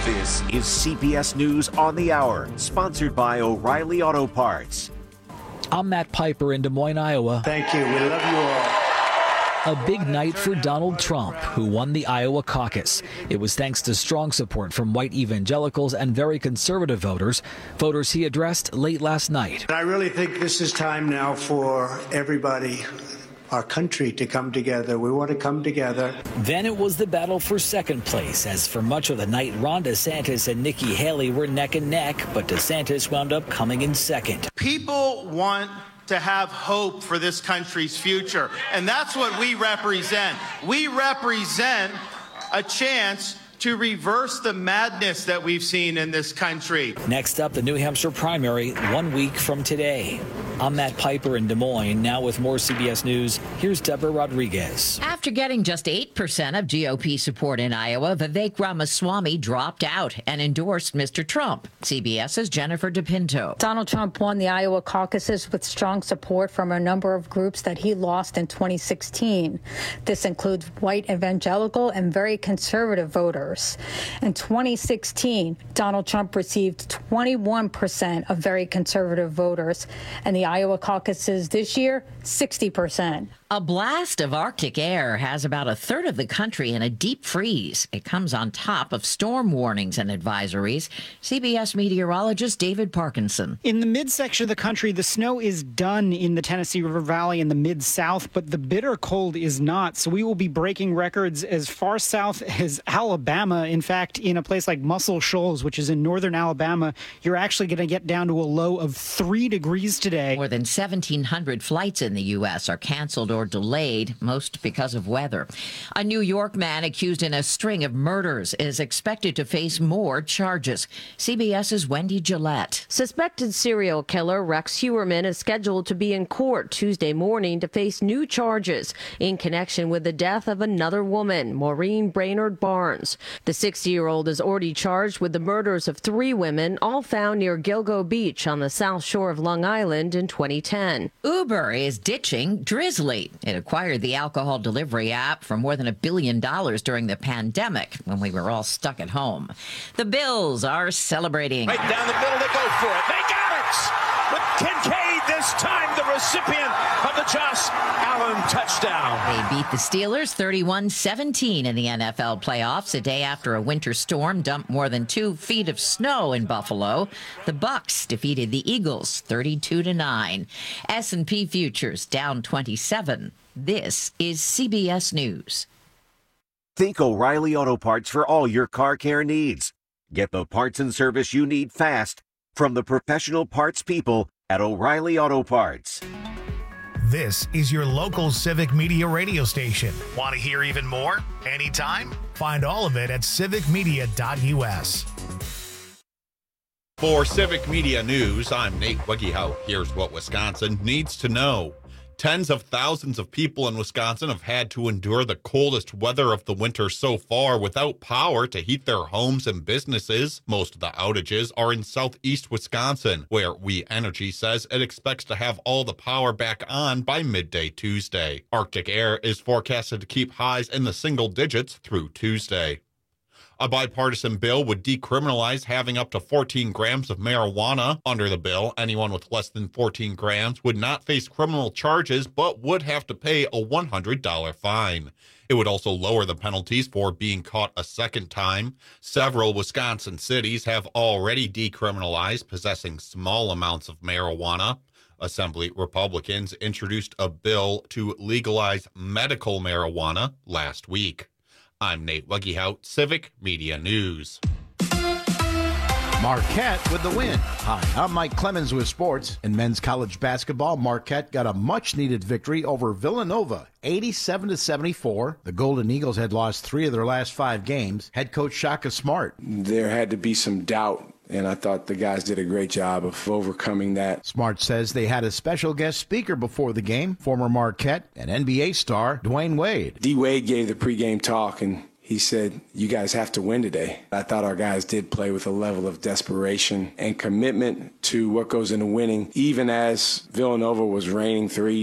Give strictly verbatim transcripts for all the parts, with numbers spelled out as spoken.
This is C B S News on the Hour, sponsored by O'Reilly Auto Parts. I'm Matt Piper in Des Moines, Iowa. Thank you. We love you all. A big night for Donald Trump, who won the Iowa caucus. It was thanks to strong support from white evangelicals and very conservative voters, voters he addressed late last night. I really think this is time now for everybody, our country, to come together. We want to come together. Then it was the battle for second place, as for much of the night, Ron DeSantis and Nikki Haley were neck and neck, but DeSantis wound up coming in second. People want to have hope for this country's future, and that's what we represent. We represent a chance to reverse the madness that we've seen in this country. Next up, the New Hampshire primary, one week from today. I'm Matt Piper in Des Moines. Now with more C B S News, here's Deborah Rodriguez. After getting just eight percent of G O P support in Iowa, Vivek Ramaswamy dropped out and endorsed Mister Trump. CBS's Jennifer DePinto. Donald Trump won the Iowa caucuses with strong support from a number of groups that he lost in twenty sixteen. This includes white evangelical and very conservative voters. In twenty sixteen, Donald Trump received twenty-one percent of very conservative voters, and the Iowa caucuses this year, sixty percent. A blast of Arctic air has about a third of the country in a deep freeze. It comes on top of storm warnings and advisories. C B S meteorologist David Parkinson. In the midsection of the country, the snow is done in the Tennessee River Valley in the mid-south, but the bitter cold is not. So we will be breaking records as far south as Alabama. In fact, in a place like Muscle Shoals, which is in northern Alabama, you're actually going to get down to a low of three degrees today. More than seventeen hundred flights in the U S are canceled or delayed, most because of weather. A New York man accused in a string of murders is expected to face more charges. CBS's Wendy Gillette. Suspected serial killer Rex Heuermann is scheduled to be in court Tuesday morning to face new charges in connection with the death of another woman, Maureen Brainerd Barnes. The sixty-year-old is already charged with the murders of three women, all found near Gilgo Beach on the south shore of Long Island in twenty ten. Uber is ditching Drizzly. It acquired the alcohol delivery app for more than a billion dollars during the pandemic when we were all stuck at home. The Bills are celebrating. Right down the middle, they go for it. They got it! With Kincaid this time, the recipient of the Josh Allen touchdown. They beat the Steelers thirty-one seventeen in the N F L playoffs a day after a winter storm dumped more than two feet of snow in Buffalo. The Bucks defeated the Eagles thirty-two to nine. S and P futures down twenty-seven. This is C B S News. Think O'Reilly Auto Parts for all your car care needs. Get the parts and service you need fast from the professional parts people at O'Reilly Auto Parts. This is your local Civic Media radio station. Want to hear even more? Anytime? Find all of it at civic media dot u s. For Civic Media News, I'm Nate Weggehout. Here's what Wisconsin needs to know. Tens of thousands of people in Wisconsin have had to endure the coldest weather of the winter so far without power to heat their homes and businesses. Most of the outages are in southeast Wisconsin, where We Energy says it expects to have all the power back on by midday Tuesday. Arctic air is forecasted to keep highs in the single digits through Tuesday. A bipartisan bill would decriminalize having up to fourteen grams of marijuana. Under the bill, anyone with less than fourteen grams would not face criminal charges, but would have to pay a one hundred dollars fine. It would also lower the penalties for being caught a second time. Several Wisconsin cities have already decriminalized possessing small amounts of marijuana. Assembly Republicans introduced a bill to legalize medical marijuana last week. I'm Nate Weggehout, Civic Media News. Marquette with the win. Hi, I'm Mike Clemens with sports. In men's college basketball, Marquette got a much-needed victory over Villanova, eighty-seven to seventy-four. The Golden Eagles had lost three of their last five games. Head coach Shaka Smart. There had to be some doubt, and I thought the guys did a great job of overcoming that. Smart says they had a special guest speaker before the game, former Marquette and N B A star Dwayne Wade. D. Wade gave the pregame talk, and he said, you guys have to win today. I thought our guys did play with a level of desperation and commitment to what goes into winning. Even as Villanova was raining threes,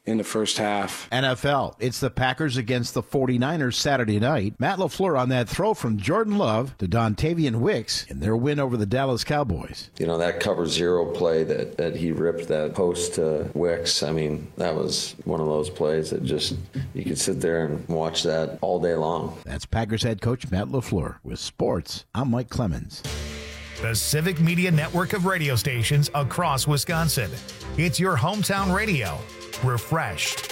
in the first half. N F L, it's the Packers against the forty-niners Saturday night. Matt LaFleur on that throw from Jordan Love to Dontavian Wicks in their win over the Dallas Cowboys. You know, that cover zero play that, that he ripped that post to Wicks, I mean, that was one of those plays that just, you could sit there and watch that all day long. That's Packers head coach Matt LaFleur. With sports, I'm Mike Clemens. The Civic Media network of radio stations across Wisconsin. It's your hometown radio. Refreshed.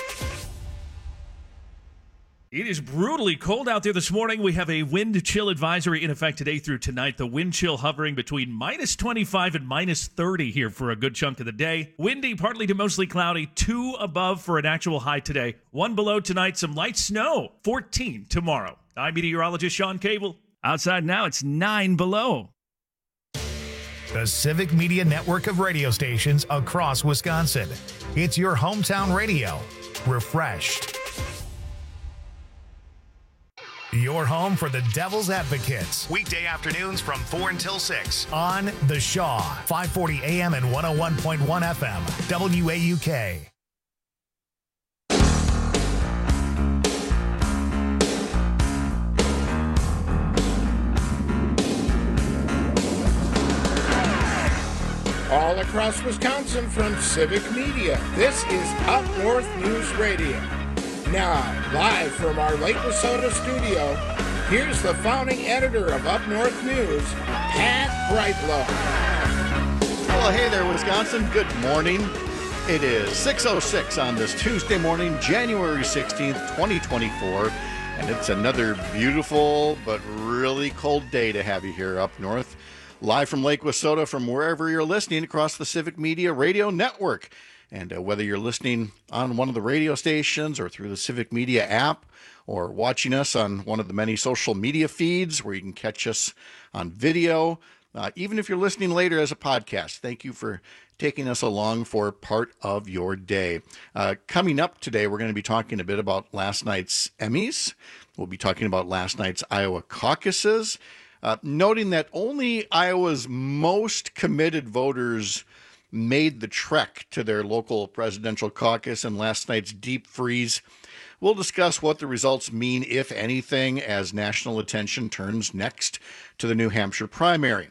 It is brutally cold out there this morning. We have a wind chill advisory in effect today through tonight. The wind chill hovering between minus twenty-five and minus thirty here for a good chunk of the day. Windy, partly to mostly cloudy, two above for an actual high today. One below tonight, some light snow, fourteen tomorrow. I'm meteorologist Sean Cable. Outside now, it's nine below. The Civic Media network of radio stations across Wisconsin. It's your hometown radio. Refreshed. Your home for the Devil's Advocates. Weekday afternoons from four until six on The Shaw, five forty A M and one oh one point one F M, W A U K. All across Wisconsin from Civic Media, this is Up North News Radio. Now, live from our Lake Wissota studio, here's the founding editor of Up North News, Pat Brightlow. Well, hey there, Wisconsin. Good morning. It is six oh six on this Tuesday morning, January sixteenth, twenty twenty-four, and it's another beautiful but really cold day to have you here up north. Live from Lake Wissota, from wherever you're listening across the Civic Media Radio Network. And uh, whether you're listening on one of the radio stations or through the Civic Media app or watching us on one of the many social media feeds where you can catch us on video, uh, even if you're listening later as a podcast, thank you for taking us along for part of your day. Uh, coming up today, we're going to be talking a bit about last night's Emmys. We'll be talking about last night's Iowa caucuses. Uh, noting that only Iowa's most committed voters made the trek to their local presidential caucus in last night's deep freeze. We'll discuss what the results mean, if anything, as national attention turns next to the New Hampshire primary.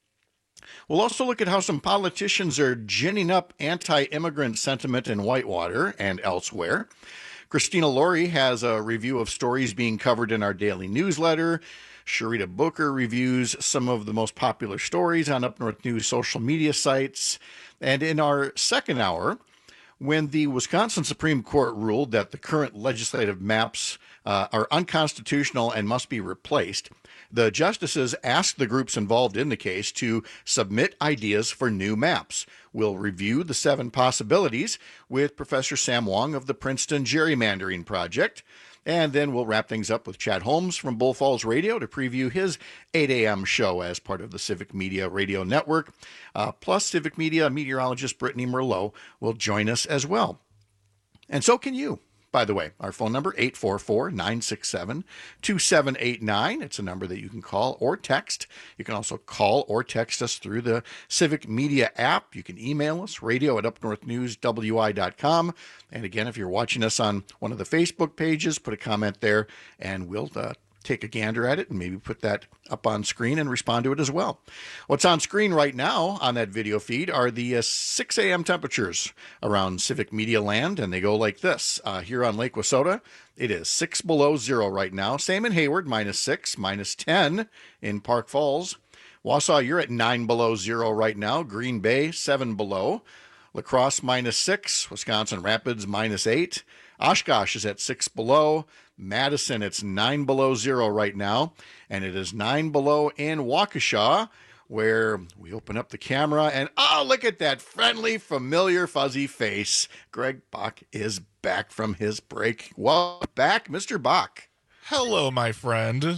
We'll also look at how some politicians are ginning up anti-immigrant sentiment in Whitewater and elsewhere. Christina Laurie has a review of stories being covered in our daily newsletter. Sharita Booker reviews some of the most popular stories on Up North News social media sites. And in our second hour, when the Wisconsin Supreme Court ruled that the current legislative maps uh, are unconstitutional and must be replaced, the justices asked the groups involved in the case to submit ideas for new maps. We'll review the seven possibilities with Professor Sam Wong of the Princeton Gerrymandering Project. And then we'll wrap things up with Chad Holmes from Bull Falls Radio to preview his eight a.m. show as part of the Civic Media Radio Network. Uh, plus, Civic Media meteorologist Brittany Merlot will join us as well. And so can you. By the way, our phone number, eight four four, nine six seven, two seven eight nine. It's a number that you can call or text. You can also call or text us through the Civic Media app. You can email us, radio at up north news w i dot com. And again, if you're watching us on one of the Facebook pages, put a comment there, and we'll uh, take a gander at it and maybe put that up on screen and respond to it as well. What's on screen right now on that video feed are the uh, six a.m. temperatures around Civic Media land, and they go like this. Uh, here on Lake Wissota, it is six below zero right now. Same in Hayward, minus six, minus ten in Park Falls. Wausau, you're at nine below zero right now. Green Bay, seven below. La Crosse, minus six. Wisconsin Rapids, minus eight. Oshkosh is at six below. Madison, it's nine below zero right now, and it is nine below in Waukesha, where we open up the camera, and oh, look at that friendly, familiar, fuzzy face. Greg Bach is back from his break. Welcome back, Mister Bach. Hello, my friend.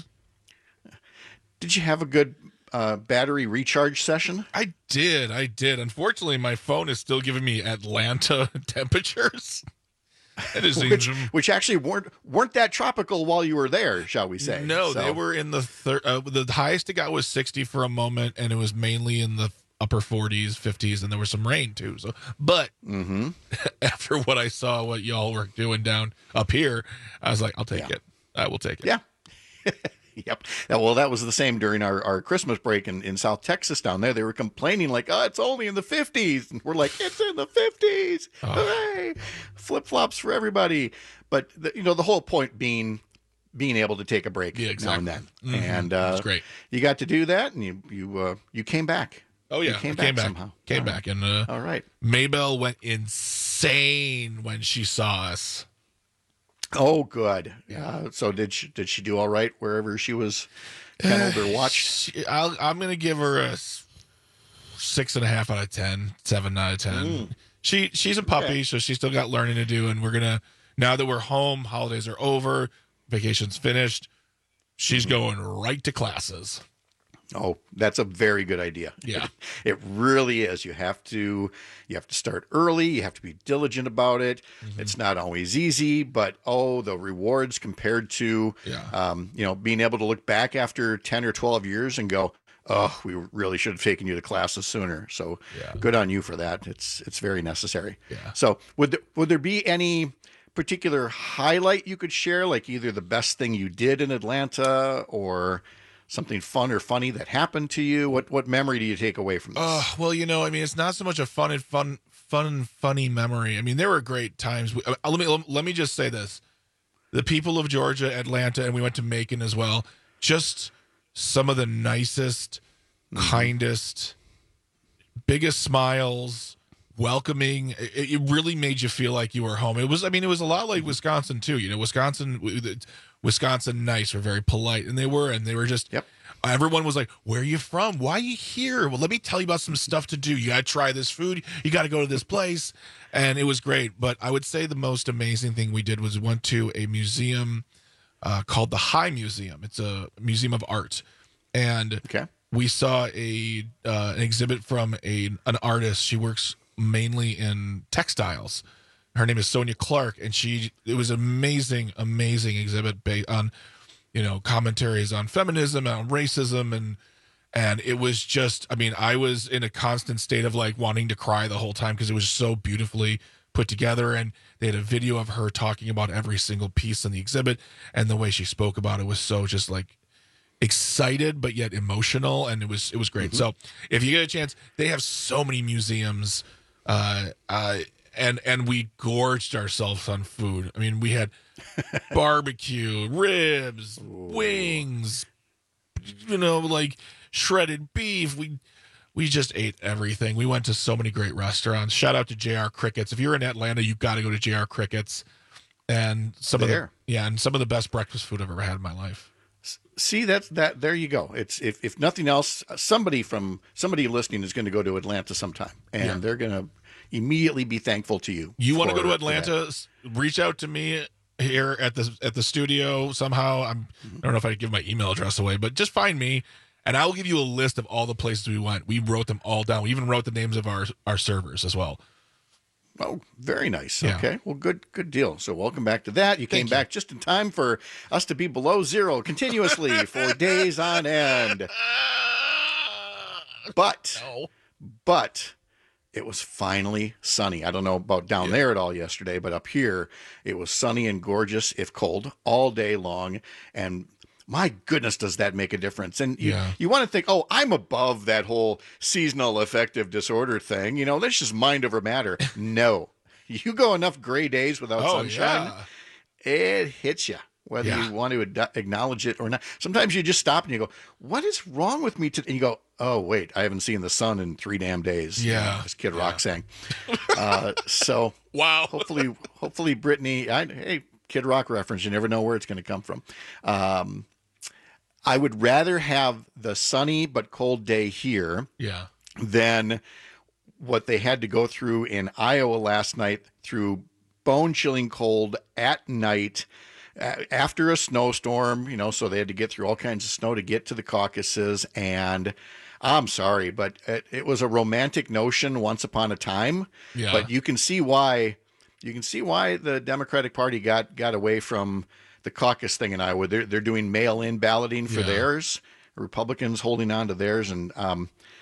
Did you have a good uh, battery recharge session? I did, I did. Unfortunately, my phone is still giving me Atlanta temperatures. That is which, which actually weren't weren't that tropical while you were there, shall we say? No, so. They were in the thir- uh, the highest it got was sixty for a moment, and it was mainly in the upper forties, fifties, and there was some rain too. So, but mm-hmm. after what I saw, what y'all were doing down up here, I was like, I'll take yeah. it. I will take it. Yeah. Yep. Well, that was the same during our, our Christmas break in, in South Texas down there. They were complaining like, oh, it's only in the fifties. And we're like, it's in the fifties. Oh. Hooray. Flip-flops for everybody. But, the, you know, the whole point being being able to take a break yeah, exactly. now and then. Mm-hmm. And uh, That's great. You got to do that, and you you uh, you came back. Oh, yeah. You came, I back came back somehow. Came All back. right. And uh, All right. Maybell went insane when she saw us. Oh, good. Yeah. Uh, so did she, did she do all right wherever she was kenneled or watched? She, I'll, I'm going to give her a six and a half out of ten, seven out of ten. Mm. She she's a puppy, okay. so she's still got learning to do. And we're gonna now that we're home, holidays are over, vacation's finished. She's mm-hmm. going right to classes. Oh, that's a very good idea. Yeah. It, it really is. You have to you have to start early. You have to be diligent about it. Mm-hmm. It's not always easy, but oh, the rewards compared to yeah. um, you know, being able to look back after ten or twelve years and go, oh, we really should have taken you to classes sooner. So yeah. good on you for that. It's it's very necessary. Yeah. So would there, would there be any particular highlight you could share, like either the best thing you did in Atlanta or something fun or funny that happened to you? What what memory do you take away from this? Uh, well, you know, I mean, it's not so much a fun and fun, fun and funny memory. I mean, there were great times. Uh, let me let me just say this: the people of Georgia, Atlanta, and we went to Macon as well. Just some of the nicest, mm-hmm. kindest, biggest smiles, welcoming. It, it really made you feel like you were home. It was, I mean, it was a lot like Wisconsin too. You know, Wisconsin. Wisconsin nice, were very polite, and they were, and they were just, yep. everyone was like, where are you from? Why are you here? Well, let me tell you about some stuff to do. You got to try this food. You got to go to this place. And it was great. But I would say the most amazing thing we did was we went to a museum uh, called the High Museum. It's a museum of art. And okay. we saw a uh, an exhibit from a an artist. She works mainly in textiles. Her name is Sonia Clark, and she it was amazing, amazing exhibit based on, you know, commentaries on feminism and on racism, and and it was just, I mean, I was in a constant state of like wanting to cry the whole time because it was so beautifully put together, and they had a video of her talking about every single piece in the exhibit, and the way she spoke about it was so just like excited but yet emotional, and it was it was great. Mm-hmm. So if you get a chance, they have so many museums. Uh, uh, And and we gorged ourselves on food. I mean, we had barbecue, ribs, Ooh. wings, you know, like shredded beef. We we just ate everything. We went to so many great restaurants. Shout out to J R Crickets. If you're in Atlanta, you've got to go to J R Crickets. And some there. of the yeah, and some of the best breakfast food I've ever had in my life. See, that's that. There you go. It's if if nothing else, somebody from somebody listening is going to go to Atlanta sometime, and yeah. they're going to immediately be thankful to you. You want to go to Atlanta? Reach out to me here at the at the studio somehow. I'm I don't know if I can give my email address away, but just find me, and I'll give you a list of all the places we went. We wrote them all down. We even wrote the names of our our servers as well. Oh, very nice. Yeah. Okay, well, good good deal. So welcome back to that. You Thank came you. back just in time for us to be below zero continuously for days on end. But no. but. It was finally sunny. I don't know about down yeah. there at all yesterday, but up here it was sunny and gorgeous, if cold, all day long. And my goodness, does that make a difference? And you, yeah. you want to think, oh, I'm above that whole seasonal affective disorder thing. You know, that's just mind over matter. No. You go enough gray days without oh, sunshine, yeah. it hits you. Whether yeah. you want to ad- acknowledge it or not. Sometimes you just stop and you go, what is wrong with me today? And you go, oh, wait, I haven't seen the sun in three damn days. Yeah. You know, as Kid yeah. Rock sang. Uh, so wow. hopefully, hopefully Brittany, I, hey, Kid Rock reference, you never know where it's going to come from. Um, I would rather have the sunny but cold day here yeah. than what they had to go through in Iowa last night through bone-chilling cold at night, after a snowstorm, you know, so they had to get through all kinds of snow to get to the caucuses. And I'm sorry, but it, it was a romantic notion once upon a time. Yeah. But you can see why you can see why the Democratic Party got got away from the caucus thing in Iowa. They're they're doing mail-in balloting for yeah. theirs. Republicans holding on to theirs, and um,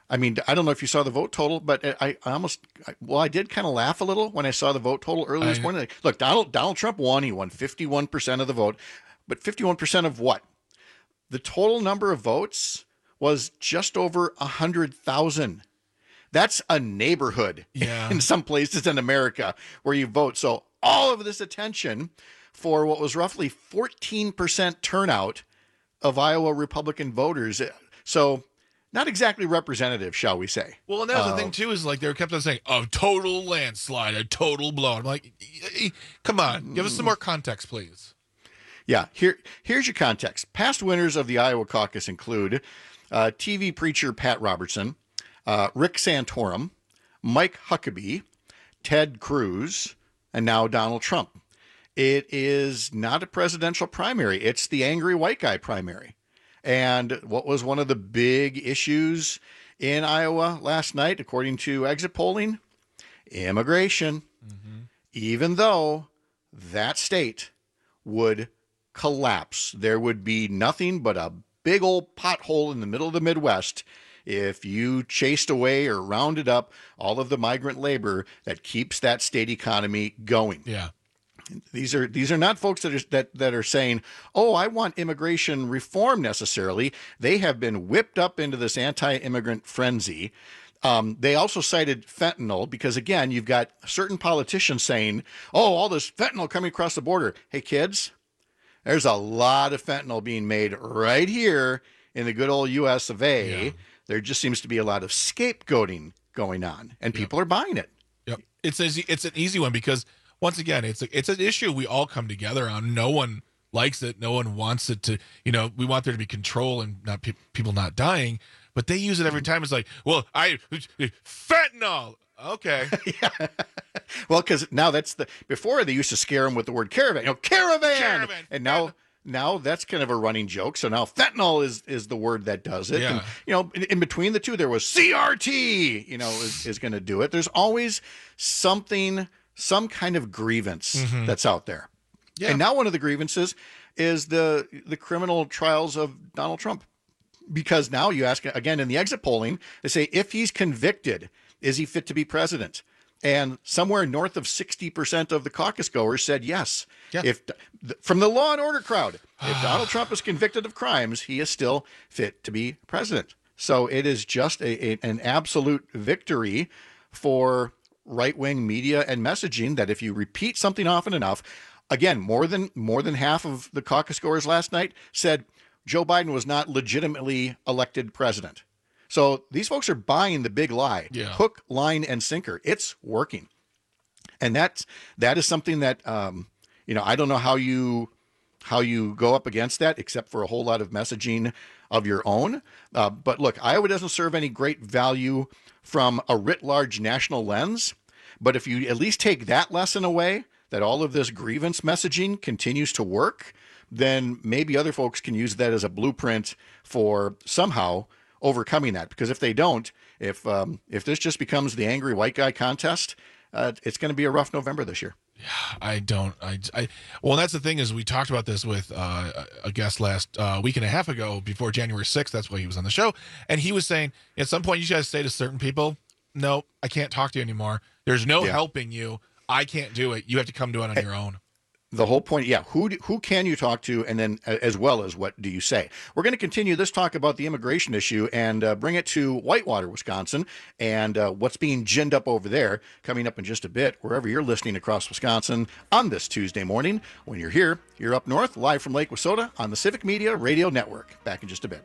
I mean, I don't know if you saw the vote total, but I, I almost, well, I did kind of laugh a little when I saw the vote total early this morning. Like, look, Donald Donald Trump won. He won fifty-one percent of the vote, but fifty-one percent of what? The total number of votes was just over one hundred thousand. That's a neighborhood yeah. in some places in America where you vote. So all of this attention for what was roughly fourteen percent turnout of Iowa Republican voters. So not exactly representative, shall we say. Well, and that's uh, the thing, too, is like they kept on saying, a total landslide, a total blow. I'm like, come on, give us some more context, please. Yeah, here, here's your context. Past winners of the Iowa caucus include uh, T V preacher Pat Robertson, uh, Rick Santorum, Mike Huckabee, Ted Cruz, and now Donald Trump. It is not a presidential primary. It's the angry white guy primary. And what was one of the big issues in Iowa last night, according to exit polling? Immigration. Mm-hmm. Even though that state would collapse, there would be nothing but a big old pothole in the middle of the Midwest if you chased away or rounded up all of the migrant labor that keeps that state economy going. Yeah. These are these are not folks that are that, that are saying, oh, I want immigration reform necessarily. They have been whipped up into this anti-immigrant frenzy. Um, they also cited fentanyl because, again, you've got certain politicians saying, oh, all this fentanyl coming across the border. Hey, kids, there's a lot of fentanyl being made right here in the good old U S of A. Yeah. There just seems to be a lot of scapegoating going on, and people yep. are buying it. Yep. It's a, it's an easy one because, once again, it's a, it's an issue we all come together on. No one likes it. No one wants it to, you know, we want there to be control and not pe- people not dying, but they use it every time. It's like, well, I, fentanyl. Okay. yeah. Well, because now that's the, before they used to scare them with the word caravan, you know, caravan. caravan. And now, now that's kind of a running joke. So now fentanyl is, is the word that does it. Yeah. And, you know, in, in between the two, there was C R T, you know, is, is going to do it. There's always something, some kind of grievance mm-hmm. that's out there. Yeah. And now one of the grievances is the the criminal trials of Donald Trump. Because now you ask, again, in the exit polling, they say, if he's convicted, is he fit to be president? And somewhere north of sixty percent of the caucus goers said yes. Yeah. If from the Law and Order crowd, if Donald Trump is convicted of crimes, he is still fit to be president. So it is just a, a an absolute victory for right-wing media and messaging that if you repeat something often enough, again, more than more than half of the caucus goers last night said Joe Biden was not legitimately elected president. So these folks are buying the big lie, yeah. hook, line, and sinker. It's working. And that's, that is something that, um, you know, I don't know how you, how you go up against that, except for a whole lot of messaging of your own. Uh, but look, Iowa doesn't serve any great value from a writ large national lens. But if you at least take that lesson away, that all of this grievance messaging continues to work, then maybe other folks can use that as a blueprint for somehow overcoming that. Because if they don't, if um, if this just becomes the angry white guy contest, uh, it's going to be a rough November this year. Yeah, I don't. I, I well, that's the thing is we talked about this with uh, a guest last uh, week and a half ago before January sixth. That's why he was on the show, and he was saying at some point you guys say to certain people, "No, I can't talk to you anymore. There's no yeah. helping you. I can't do it. You have to come to it on your own." The whole point, yeah, who do, who can you talk to, and then uh, as well as what do you say? We're going to continue this talk about the immigration issue and uh, bring it to Whitewater, Wisconsin, and uh, what's being ginned up over there coming up in just a bit, wherever you're listening across Wisconsin on this Tuesday morning. When you're here, you're up north, live from Lake Wissota on the Civic Media Radio Network. Back in just a bit.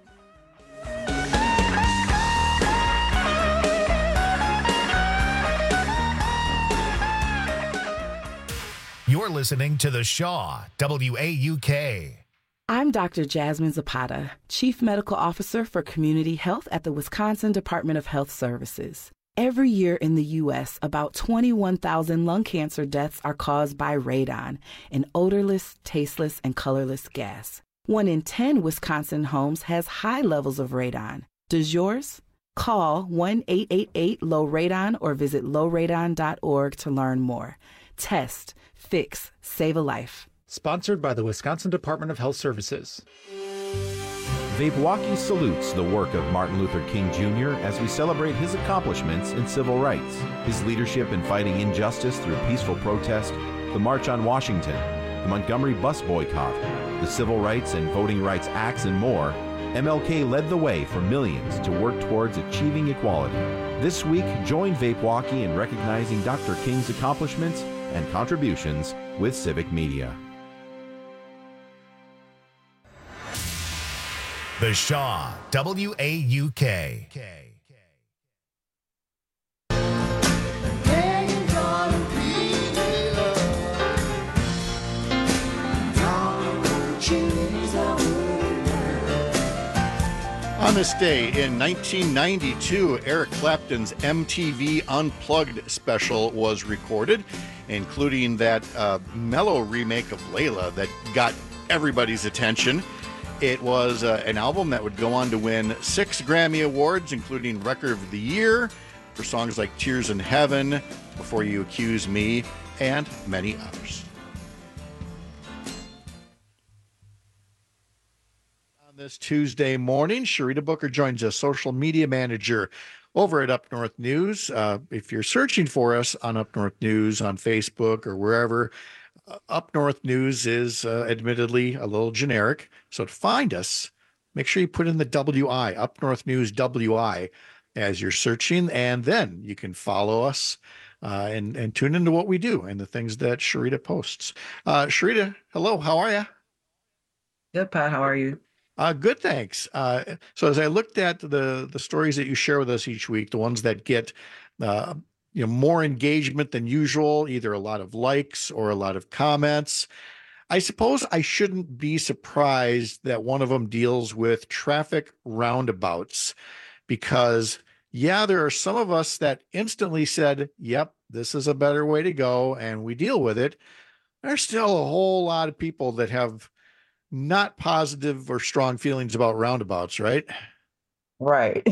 You're listening to The Shaw, W A U K. I'm Doctor Jasmine Zapata, Chief Medical Officer for Community Health at the Wisconsin Department of Health Services. Every year in the U S, about twenty-one thousand lung cancer deaths are caused by radon, an odorless, tasteless, and colorless gas. One in ten Wisconsin homes has high levels of radon. Does yours? Call one eight eight eight, low radon or visit low radon dot org to learn more. Test, fix, save a life. Sponsored by the Wisconsin Department of Health Services. Vapewalkie salutes the work of Martin Luther King Junior as we celebrate his accomplishments in civil rights, his leadership in fighting injustice through peaceful protest, the March on Washington, the Montgomery bus boycott, the Civil Rights and Voting Rights Acts, and more. M L K led the way for millions to work towards achieving equality. This week, join Vapewalkie in recognizing Doctor King's accomplishments and contributions with Civic Media. The Shaw, W A U K. On this day in nineteen ninety-two, Eric Clapton's M T V Unplugged special was recorded, including that uh, mellow remake of Layla that got everybody's attention. It was uh, an album that would go on to win six Grammy Awards, including Record of the Year for songs like Tears in Heaven, Before You Accuse Me, and many others. On this Tuesday morning, Sharita Booker joins us, social media manager over at Up North News. Uh, if you're searching for us on Up North News on Facebook or wherever, uh, Up North News is uh, admittedly a little generic. So to find us, make sure you put in the W I, Up North News W I, as you're searching, and then you can follow us uh, and, and tune into what we do and the things that Sharita posts. Uh, Sharita, hello, how are you? Good, Pat, how are you? Uh, good, thanks. Uh, so as I looked at the the stories that you share with us each week, the ones that get uh, you know more engagement than usual, either a lot of likes or a lot of comments, I suppose I shouldn't be surprised that one of them deals with traffic roundabouts, because yeah, there are some of us that instantly said, yep, this is a better way to go, and we deal with it. There's still a whole lot of people that have not positive or strong feelings about roundabouts, right? Right.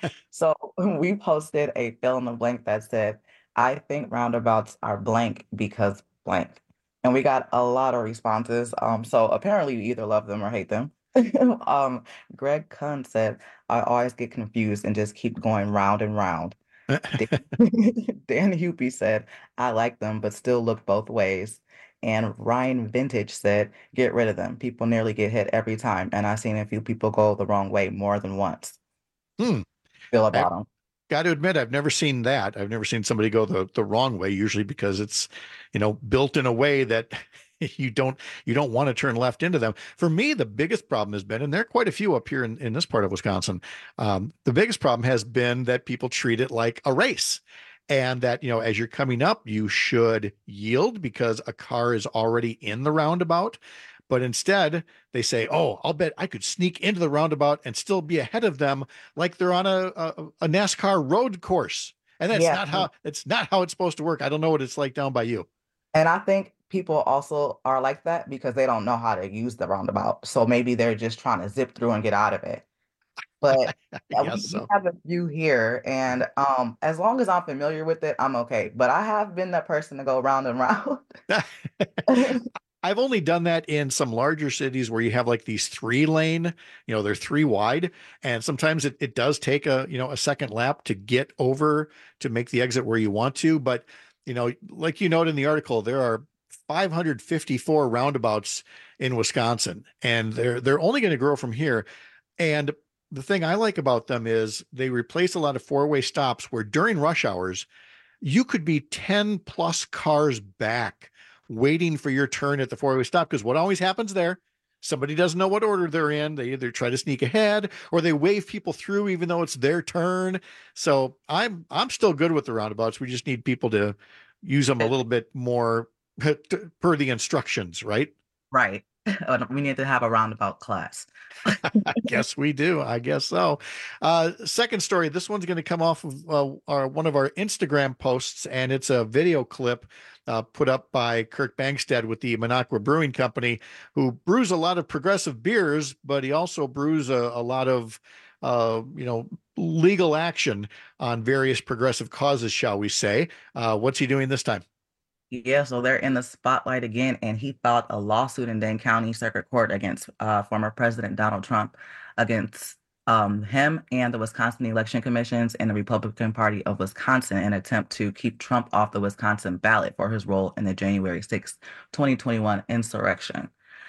So we posted a fill in the blank that said, I think roundabouts are blank because blank. And we got a lot of responses. Um, so apparently you either love them or hate them. um, Greg Kunn said, I always get confused and just keep going round and round. Dan, Dan Hupy said, I like them, but still look both ways. And Ryan Vintage said, get rid of them. People nearly get hit every time. And I've seen a few people go the wrong way more than once. Hmm. Feel about them. Got to admit, I've never seen that. I've never seen somebody go the, the wrong way, usually because it's, you know, built in a way that you don't you don't want to turn left into them. For me, the biggest problem has been, and there are quite a few up here in, in this part of Wisconsin, um, the biggest problem has been that people treat it like a race. And that, you know, as you're coming up, you should yield because a car is already in the roundabout. But instead, they say, oh, I'll bet I could sneak into the roundabout and still be ahead of them like they're on a, a, a NASCAR road course. And that's Yeah. not how it's not how it's supposed to work. I don't know what it's like down by you. And I think people also are like that because they don't know how to use the roundabout. So maybe they're just trying to zip through and get out of it. But we, guess we so. have a few here, and um, as long as I'm familiar with it, I'm okay. But I have been that person to go round and round. I've only done that in some larger cities where you have like these three lane, you know, they're three wide. And sometimes it, it does take a, you know, a second lap to get over to make the exit where you want to. But, you know, like you note in the article, there are five hundred fifty-four roundabouts in Wisconsin, and they're, they're only going to grow from here. And the thing I like about them is they replace a lot of four-way stops where during rush hours, you could be ten plus cars back waiting for your turn at the four-way stop. Because what always happens there, somebody doesn't know what order they're in. They either try to sneak ahead or they wave people through even though it's their turn. So I'm I'm still good with the roundabouts. We just need people to use them a little bit more per the instructions, right? Right. We need to have a roundabout class. I guess we do. I guess so. Uh, second story. This one's going to come off of uh, our, one of our Instagram posts, and it's a video clip uh, put up by Kirk Bangstad with the Minocqua Brewing Company, who brews a lot of progressive beers, but he also brews a, a lot of, uh, you know, legal action on various progressive causes, shall we say. Uh, what's he doing this time? Yeah, so they're in the spotlight again, and he filed a lawsuit in Dane County Circuit Court against uh, former President Donald Trump. against um, him and the Wisconsin Election Commissions and the Republican Party of Wisconsin in an attempt to keep Trump off the Wisconsin ballot for his role in the January sixth, twenty twenty-one insurrection.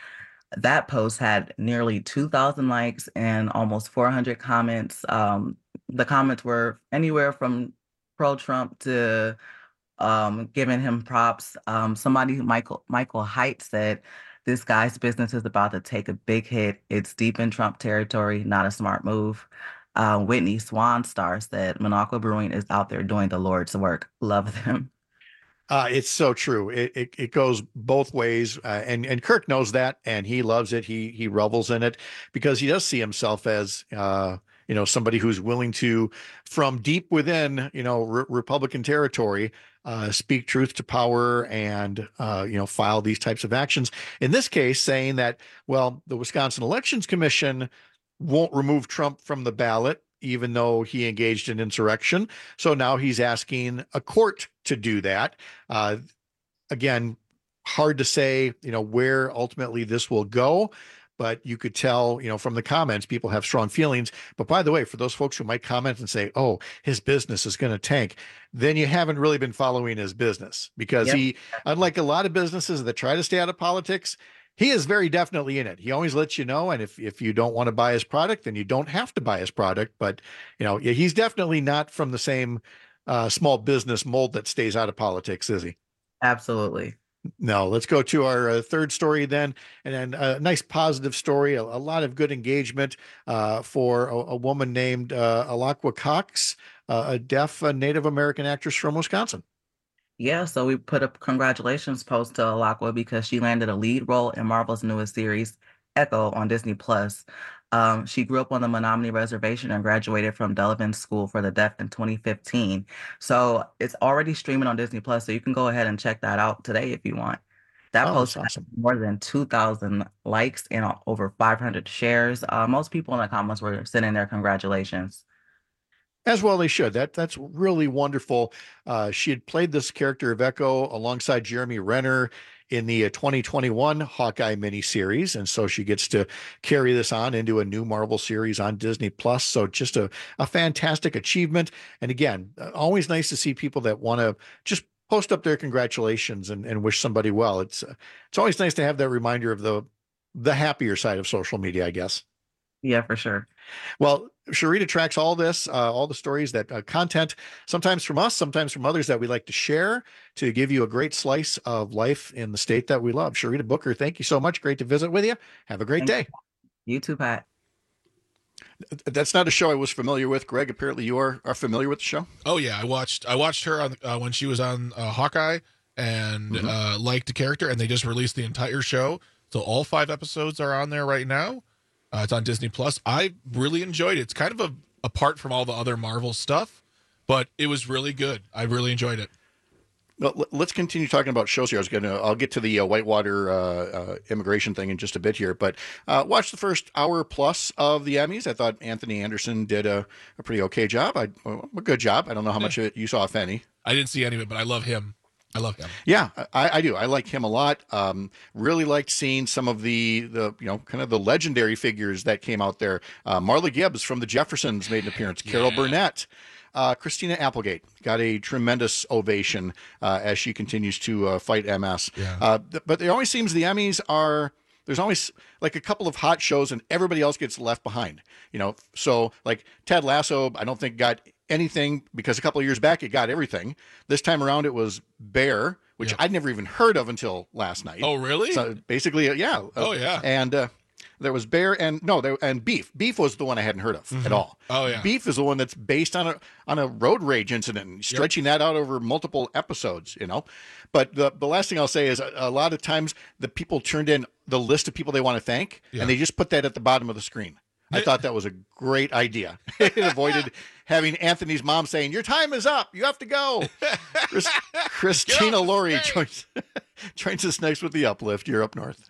That post had nearly two thousand likes and almost four hundred comments. Um, the comments were anywhere from pro-Trump to um, giving him props. Um, somebody, Michael Michael Haidt, said, "This guy's business is about to take a big hit. It's deep in Trump territory, not a smart move." Uh, Whitney Swanstar said, "Minocqua Brewing is out there doing the Lord's work. Love them." Uh, it's so true. It, it it goes both ways, uh, and and Kirk knows that, and he loves it. He he revels in it because he does see himself as uh, you know, somebody who's willing to, from deep within, you know, re- Republican territory, uh, speak truth to power and uh, you know, file these types of actions. In this case, saying that, well, the Wisconsin Elections Commission won't remove Trump from the ballot, even though he engaged in insurrection. So now he's asking a court to do that. Uh, again, hard to say, you know, where ultimately this will go, but you could tell, you know, from the comments, people have strong feelings. But by the way, for those folks who might comment and say, oh, his business is going to tank, then you haven't really been following his business, because yep. he, unlike a lot of businesses that try to stay out of politics, he is very definitely in it. He always lets you know. And if, if you don't want to buy his product, then you don't have to buy his product. But, you know, he's definitely not from the same uh, small business mold that stays out of politics, is he? Absolutely. No, let's go to our uh, third story then. And then a nice positive story, a, a lot of good engagement uh, for a, a woman named uh, Alaqua Cox, uh, a deaf uh, Native American actress from Wisconsin. Yeah, so we put a congratulations post to Alaqua because she landed a lead role in Marvel's newest series, Echo, on Disney Plus. Um, she grew up on the Menominee Reservation and graduated from Delavan School for the Deaf in twenty fifteen. So it's already streaming on Disney Plus, so you can go ahead and check that out today if you want. That oh, post has awesome. more than two thousand likes and over five hundred shares. Uh, most people in the comments were sending their congratulations. As well they should. That that's really wonderful. Uh, she had played this character of Echo alongside Jeremy Renner in the uh, twenty twenty-one Hawkeye miniseries, and so she gets to carry this on into a new Marvel series on Disney Plus. So just a, a fantastic achievement. And again, uh, always nice to see people that want to just post up their congratulations and, and wish somebody well. It's uh, it's always nice to have that reminder of the the happier side of social media, I guess. Yeah, for sure. Well, Sharita tracks all this, uh, all the stories, that uh, content, sometimes from us, sometimes from others that we like to share to give you a great slice of life in the state that we love. Sharita Booker, thank you so much. Great to visit with you. Have a great Thank day. You too, Pat. That's not a show I was familiar with. Greg, apparently you are, are familiar with the show. Oh yeah. I watched, I watched her on uh, when she was on uh, Hawkeye and mm-hmm. uh, liked the character, and they just released the entire show. So all five episodes are on there right now. Uh, it's on Disney Plus. I really enjoyed it. It's kind of a apart from all the other Marvel stuff, but it was really good. I really enjoyed it. Well, let's continue talking about shows here. I was gonna, I'll get to the uh, Whitewater uh, uh, immigration thing in just a bit here, but uh, watch the first hour plus of the Emmys. I thought Anthony Anderson did a, a pretty okay job. I, a good job. I don't know how much of it you saw, if any. I didn't see any of it, but I love him. I love him. Yeah, I, I do. I like him a lot. Um, really liked seeing some of the, the, you know, kind of the legendary figures that came out there. Uh, Marla Gibbs from the Jeffersons made an appearance. Yeah. Carol Burnett. Uh, Christina Applegate got a tremendous ovation uh, as she continues to uh, fight M S. Yeah. Uh, th- but it always seems the Emmys are, there's always like a couple of hot shows and everybody else gets left behind. You know, so like Ted Lasso, I don't think got anything because a couple of years back it got everything. This time around it was Bear, which yep. I'd never even heard of until last night. Oh, really? So basically, yeah. Oh, yeah. And uh, there was Bear and no, there and Beef. Beef was the one I hadn't heard of mm-hmm. at all. Oh, yeah. Beef is the one that's based on a on a road rage incident, stretching yep. that out over multiple episodes. You know, but the the last thing I'll say is a, a lot of times the people turned in the list of people they want to thank, yeah. and they just put that at the bottom of the screen. I thought that was a great idea. It avoided having Anthony's mom saying, "Your time is up. You have to go." Chris, Christina Laurie joins, joins us next with the Uplift. You're up north.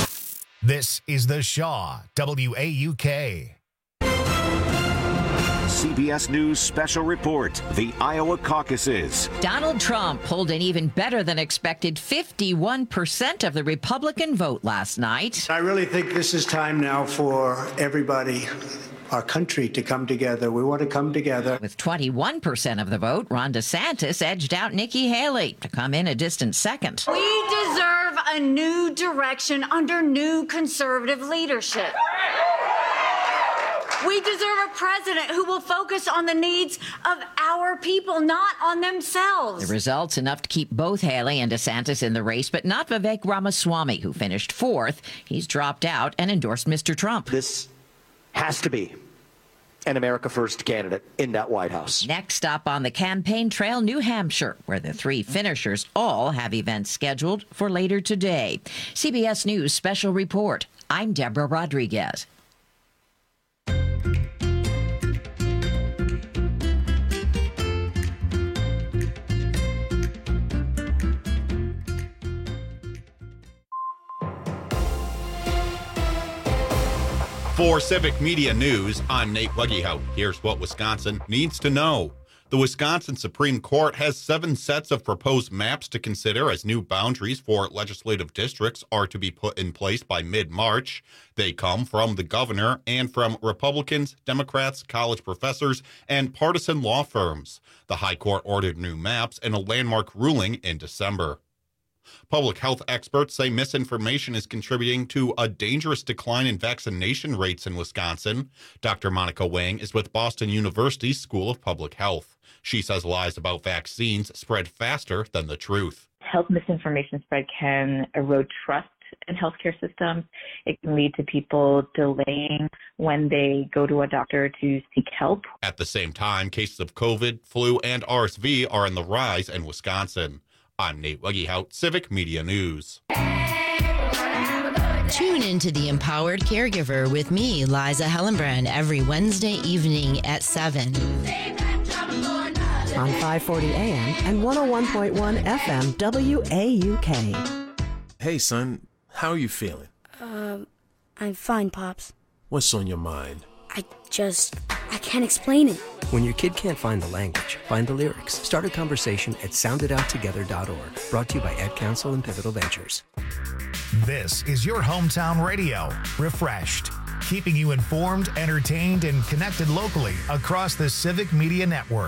This is the Shaw, W A U K. C B S News Special Report, the Iowa caucuses. Donald Trump pulled an even better than expected fifty-one percent of the Republican vote last night. I really think this is time now for everybody, our country, to come together. We want to come together. With twenty-one percent of the vote, Ron DeSantis edged out Nikki Haley to come in a distant second. We deserve a new direction under new conservative leadership. We deserve a president who will focus on the needs of our people, not on themselves. The results enough to keep both Haley and DeSantis in the race, but not Vivek Ramaswamy, who finished fourth. He's dropped out and endorsed Mister Trump. This has to be an America First candidate in that White House. Next stop on the campaign trail, New Hampshire, where the three finishers all have events scheduled for later today. C B S News Special Report. I'm Deborah Rodriguez. For Civic Media News, I'm Nate Weggehout. Here's what Wisconsin needs to know. The Wisconsin Supreme Court has seven sets of proposed maps to consider as new boundaries for legislative districts are to be put in place by mid-March. They come from the governor and from Republicans, Democrats, college professors, and partisan law firms. The High Court ordered new maps in a landmark ruling in December. Public health experts say misinformation is contributing to a dangerous decline in vaccination rates in Wisconsin. Doctor Monica Wang is with Boston University's School of Public Health. She says lies about vaccines spread faster than the truth. Health misinformation spread can erode trust in healthcare systems. It can lead to people delaying when they go to a doctor to seek help. At the same time, cases of COVID, flu, and R S V are on the rise in Wisconsin. I'm Nate Weggehout, Civic Media News. Tune into The Empowered Caregiver with me, Liza Hellenbrand, every Wednesday evening at seven. On five forty A M and one oh one point one F M W A U K. Hey, son, how are you feeling? Um, I'm fine, Pops. What's on your mind? I just, I can't explain it. When your kid can't find the language, find the lyrics. Start a conversation at sound it out together dot org. Brought to you by Ed Council and Pivotal Ventures. This is your hometown radio, refreshed, keeping you informed, entertained, and connected locally across the Civic Media Network.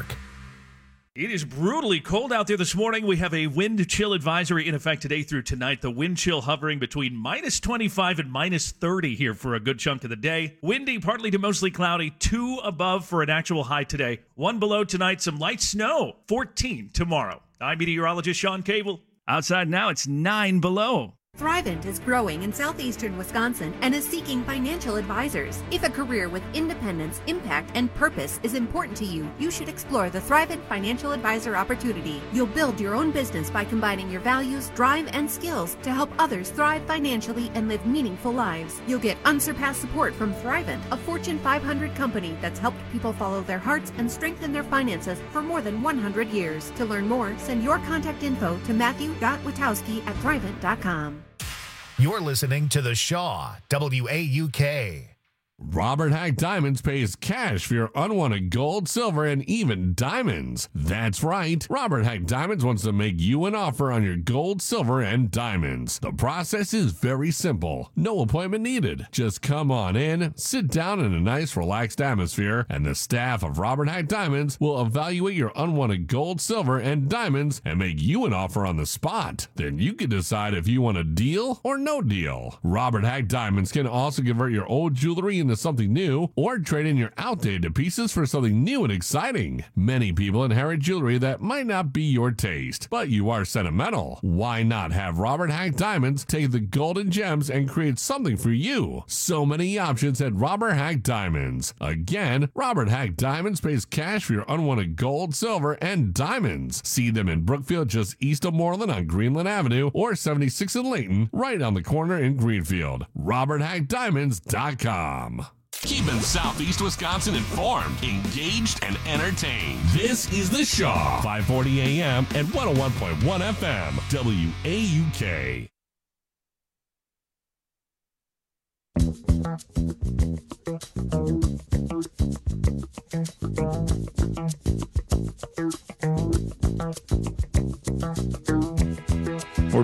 It is brutally cold out there this morning. We have a wind chill advisory in effect today through tonight. The wind chill hovering between minus twenty-five and minus thirty here for a good chunk of the day. Windy, partly to mostly cloudy, two above for an actual high today. One below tonight, some light snow, fourteen tomorrow. I'm meteorologist Sean Cable. Outside now, it's nine below. Thrivent is growing in southeastern Wisconsin and is seeking financial advisors. If a career with independence, impact, and purpose is important to you, you should explore the Thrivent Financial Advisor opportunity. You'll build your own business by combining your values, drive, and skills to help others thrive financially and live meaningful lives. You'll get unsurpassed support from Thrivent, a Fortune five hundred company that's helped people follow their hearts and strengthen their finances for more than one hundred years. To learn more, send your contact info to matthew dot witowski at thrivent dot com. You're listening to The Shaw, W A U K. Robert Hack Diamonds pays cash for your unwanted gold, silver, and even diamonds. That's right. Robert Hack Diamonds wants to make you an offer on your gold, silver, and diamonds. The process is very simple. No appointment needed. Just come on in, sit down in a nice, relaxed atmosphere, and the staff of Robert Hack Diamonds will evaluate your unwanted gold, silver, and diamonds and make you an offer on the spot. Then you can decide if you want a deal or no deal. Robert Hack Diamonds can also convert your old jewelry into something new or trade in your outdated pieces for something new and exciting. Many people inherit jewelry that might not be your taste, but you are sentimental. Why not have Robert Hack Diamonds take the gold and gems and create something for you? So many options at Robert Hack Diamonds. Again, Robert Hack Diamonds pays cash for your unwanted gold, silver, and diamonds. See them in Brookfield just east of Moreland on Greenland Avenue or seventy-six in Layton, right on the corner in Greenfield. robert hack diamonds dot com. Keeping Southeast Wisconsin informed, engaged, and entertained. This is The Shaw. five forty A M and one oh one point one F M, W A U K.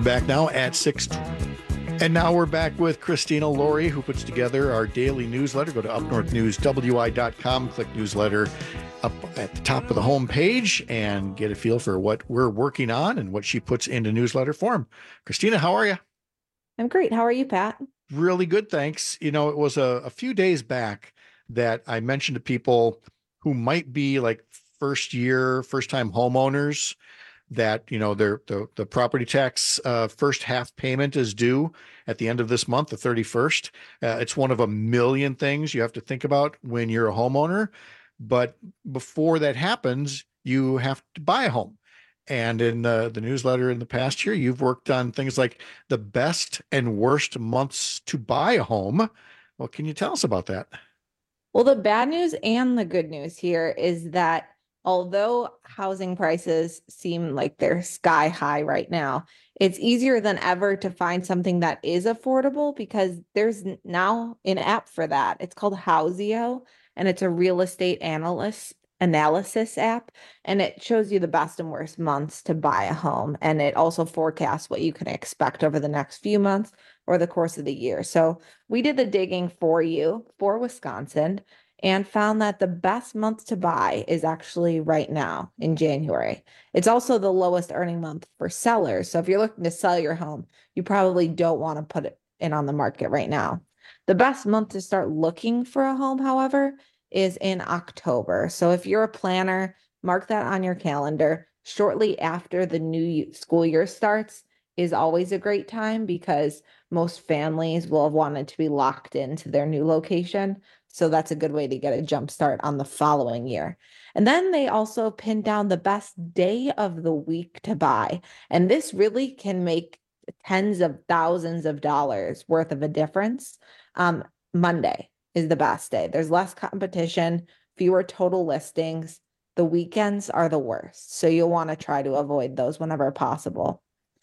back now at six. And now we're back with Christina Laurie, who puts together our daily newsletter. Go to up north news w i dot com, click newsletter up at the top of the home page, and get a feel for what we're working on and what she puts into newsletter form. Christina, how are you? I'm great. How are you, Pat? Really good, thanks. You know, it was a, a few days back that I mentioned to people who might be like first year, first time homeowners that, you know, their the, the property tax uh, first half payment is due at the end of this month, the thirty-first. Uh, it's one of a million things you have to think about when you're a homeowner. But before that happens, you have to buy a home. And in the, the newsletter in the past year, you've worked on things like the best and worst months to buy a home. What can you tell us about that? Well, the bad news and the good news here is that although housing prices seem like they're sky high right now, it's easier than ever to find something that is affordable because there's now an app for that. It's called Houseo, and it's a real estate analyst analysis app, and it shows you the best and worst months to buy a home. And it also forecasts what you can expect over the next few months or the course of the year. So we did the digging for you for Wisconsin and found that the best month to buy is actually right now in January. It's also the lowest earning month for sellers. So if you're looking to sell your home, you probably don't want to put it in on the market right now. The best month to start looking for a home, however, is in October. So if you're a planner, mark that on your calendar. Shortly after the new school year starts is always a great time because most families will have wanted to be locked into their new location. So that's a good way to get a jump start on the following year. And then they also pin down the best day of the week to buy. And this really can make tens of thousands of dollars worth of a difference. Um, Monday is the best day. There's less competition, fewer total listings. The weekends are the worst. So you'll want to try to avoid those whenever possible.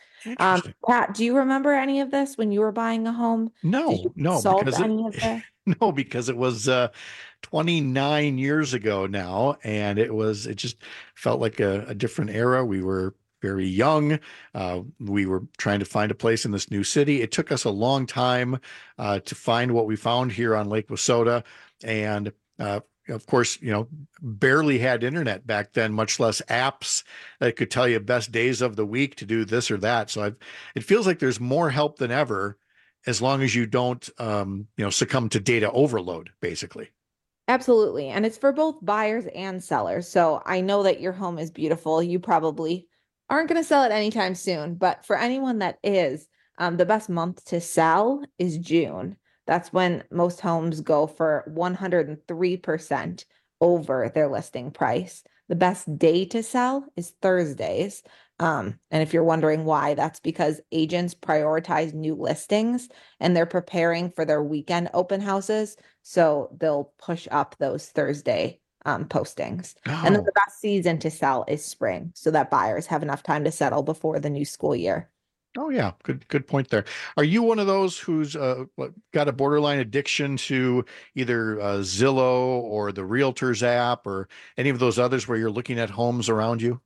Um, Pat, do you remember any of this when you were buying a home? No, no, solve because any it, of this? no, because it was uh, twenty-nine years ago now, and it was it just felt like a, a different era. We were very young. Uh, we were trying to find a place in this new city. It took us a long time uh, to find what we found here on Lake Wissota, and uh, of course, you know, barely had internet back then, much less apps that could tell you best days of the week to do this or that. So I've, it feels like there's more help than ever, as long as you don't, um, you know, succumb to data overload, basically. Absolutely. And it's for both buyers and sellers. So I know that your home is beautiful. You probably aren't going to sell it anytime soon, but for anyone that is, um, the best month to sell is June. That's when most homes go for one hundred three percent over their listing price. The best day to sell is Thursdays. Um, and if you're wondering why, that's because agents prioritize new listings and they're preparing for their weekend open houses. So they'll push up those Thursday um, postings. Oh. And then the best season to sell is spring, so that buyers have enough time to settle before the new school year. Oh yeah, good good point there. Are you one of those who's uh, got a borderline addiction to either uh, Zillow or the Realtors app or any of those others where you're looking at homes around you?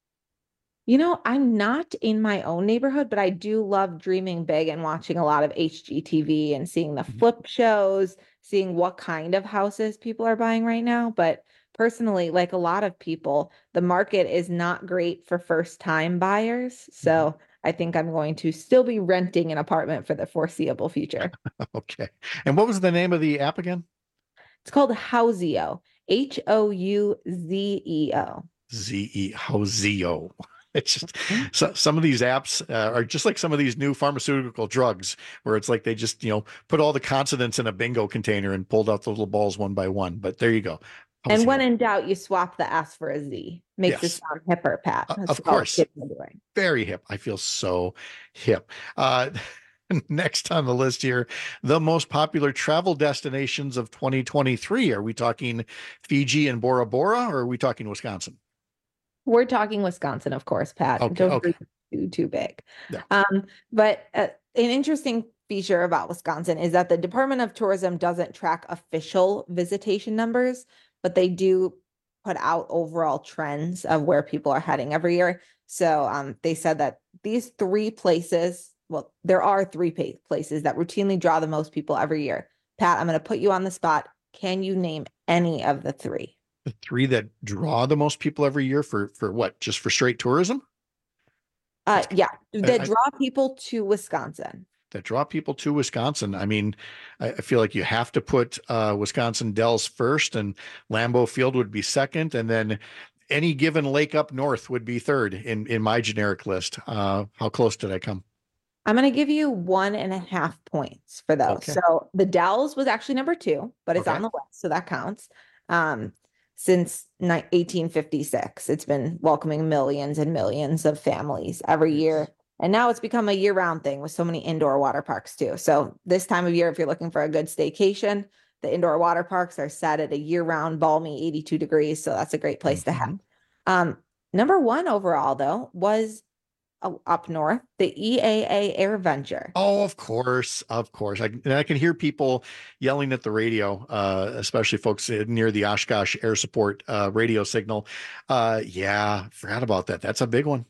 You know, I'm not in my own neighborhood, but I do love dreaming big and watching a lot of H G T V and seeing the flip shows, seeing what kind of houses people are buying right now. But personally, like a lot of people, the market is not great for first-time buyers. So I think I'm going to still be renting an apartment for the foreseeable future. Okay. And what was the name of the app again? It's called Houseo, H O U Z E O. Z E, Houseo. It's just so, some of these apps uh, are just like some of these new pharmaceutical drugs where it's like they just, you know, put all the consonants in a bingo container and pulled out the little balls one by one. But there you go. And when in doubt, you swap the S for a Z. Makes Yes. it sound hipper, Pat. Uh, That's of all course. kids are doing. Very hip. I feel so hip. Uh, next on the list here, the most popular travel destinations of twenty twenty-three. Are we talking Fiji and Bora Bora, or are we talking Wisconsin? We're talking Wisconsin, of course, Pat. Okay, Don't okay. be too, too big. Yeah. Um, but uh, an interesting feature about Wisconsin is that the Department of Tourism doesn't track official visitation numbers, but they do put out overall trends of where people are heading every year. So um, they said that these three places, well, there are three pa- places that routinely draw the most people every year. Pat, I'm going to put you on the spot. Can you name any of the three? The three that draw the most people every year for, for what? Just for straight tourism? Uh, yeah, that I- draw people to Wisconsin. That draw people to Wisconsin. I mean, I, I feel like you have to put uh, Wisconsin Dells first, and Lambeau Field would be second, and then any given lake up north would be third in, in my generic list. Uh, how close did I come? I'm going to give you one and a half points for those. Okay. So the Dells was actually number two, but it's Okay. on the list, so that counts. Um, since ni- eighteen fifty-six, it's been welcoming millions and millions of families every year. And now it's become a year-round thing with so many indoor water parks too. So this time of year, if you're looking for a good staycation, the indoor water parks are set at a year-round balmy eighty-two degrees. So that's a great place to have. Um, number one overall, though, was uh, up north, the E A A Air Venture. Oh, of course, of course. I, and I can hear people yelling at the radio, uh, especially folks near the Oshkosh Air Support uh, radio signal. Uh, yeah, forgot about that. That's a big one.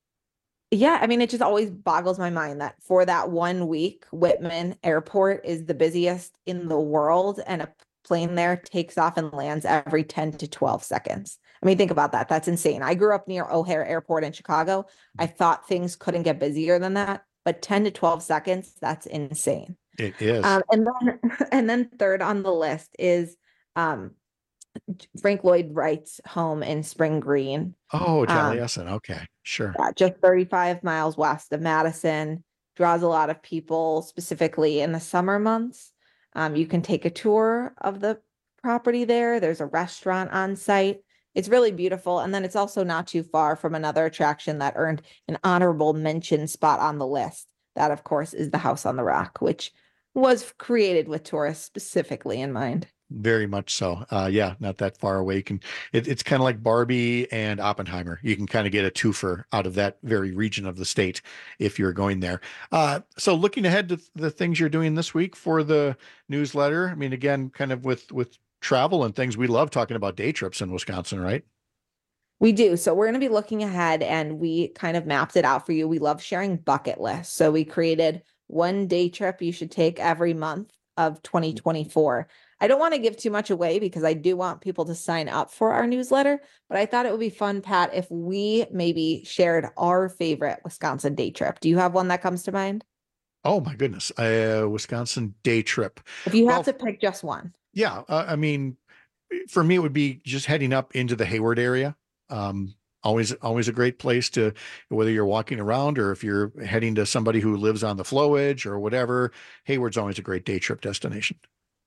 Yeah, I mean, it just always boggles my mind that for that one week, Whitman Airport is the busiest in the world, and a plane there takes off and lands every ten to twelve seconds. I mean, think about that. That's insane. I grew up near O'Hare Airport in Chicago. I thought things couldn't get busier than that, but ten to twelve seconds, that's insane. It is. Um, and then, and then third on the list is um, Frank Lloyd Wright's home in Spring Green. Oh, Um, Taliesin. Okay, sure. Yeah, just thirty-five miles west of Madison, draws a lot of people, specifically in the summer months. Um, you can take a tour of the property there. There's a restaurant on site. It's really beautiful. And then it's also not too far from another attraction that earned an honorable mention spot on the list. That, of course, is the House on the Rock, which was created with tourists specifically in mind. Very much so. Uh, yeah, not that far away. You can, it, it's kind of like Barbie and Oppenheimer. You can kind of get a twofer out of that very region of the state if you're going there. Uh, so looking ahead to the things you're doing this week for the newsletter, I mean, again, kind of with, with travel and things, we love talking about day trips in Wisconsin, right? We do. So we're going to be looking ahead, and we kind of mapped it out for you. We love sharing bucket lists. So we created one day trip you should take every month of twenty twenty-four. I don't want to give too much away because I do want people to sign up for our newsletter, but I thought it would be fun, Pat, if we maybe shared our favorite Wisconsin day trip. Do you have one that comes to mind? Oh my goodness. Uh, Wisconsin day trip. If you Well, have to pick just one. Yeah. Uh, I mean, for me, it would be just heading up into the Hayward area. Um, always, always a great place to, whether you're walking around or if you're heading to somebody who lives on the Flowage or whatever, Hayward's always a great day trip destination.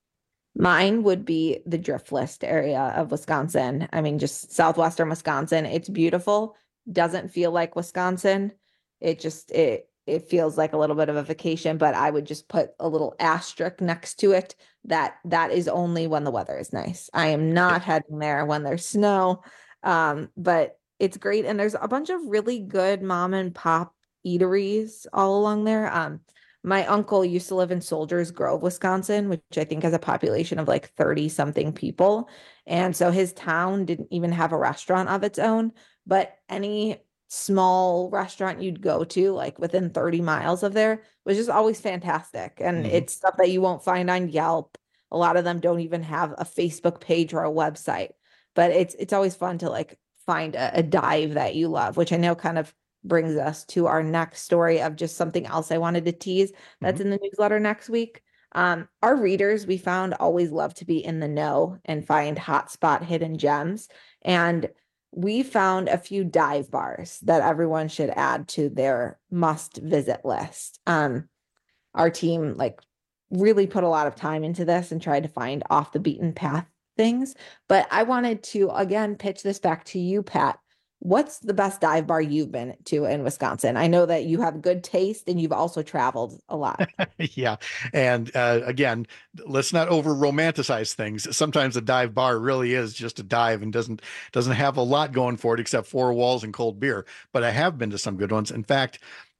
Mine would be the Driftless area of Wisconsin. I mean, just southwestern Wisconsin. It's beautiful. Doesn't feel like Wisconsin. It just it it feels like a little bit of a vacation, but I would just put a little asterisk next to it that that is only when the weather is nice. I am not heading there when there's snow. Um, but it's great, and there's a bunch of really good mom and pop eateries all along there. Um, My uncle used to live in Soldiers Grove, Wisconsin, which I think has a population of like thirty something people. And so his town didn't even have a restaurant of its own, but any small restaurant you'd go to, like within thirty miles of there, was just always fantastic. And Mhm. it's stuff that you won't find on Yelp. A lot of them don't even have a Facebook page or a website, but it's, it's always fun to like find a, a dive that you love, which I know kind of brings us to our next story of just something else I wanted to tease that's in the newsletter next week. Um, our readers, we found, always love to be in the know and find hotspot hidden gems. And we found a few dive bars that everyone should add to their must visit list. Um, our team like really put a lot of time into this and tried to find off the beaten path things. But I wanted to, again, pitch this back to you, Pat. What's the best dive bar you've been to in Wisconsin? I know that you have good taste and you've also traveled a lot. Yeah. And uh, again, let's not over romanticize things. Sometimes a dive bar really is just a dive and doesn't doesn't have a lot going for it except four walls and cold beer. But I have been to some good ones. In fact,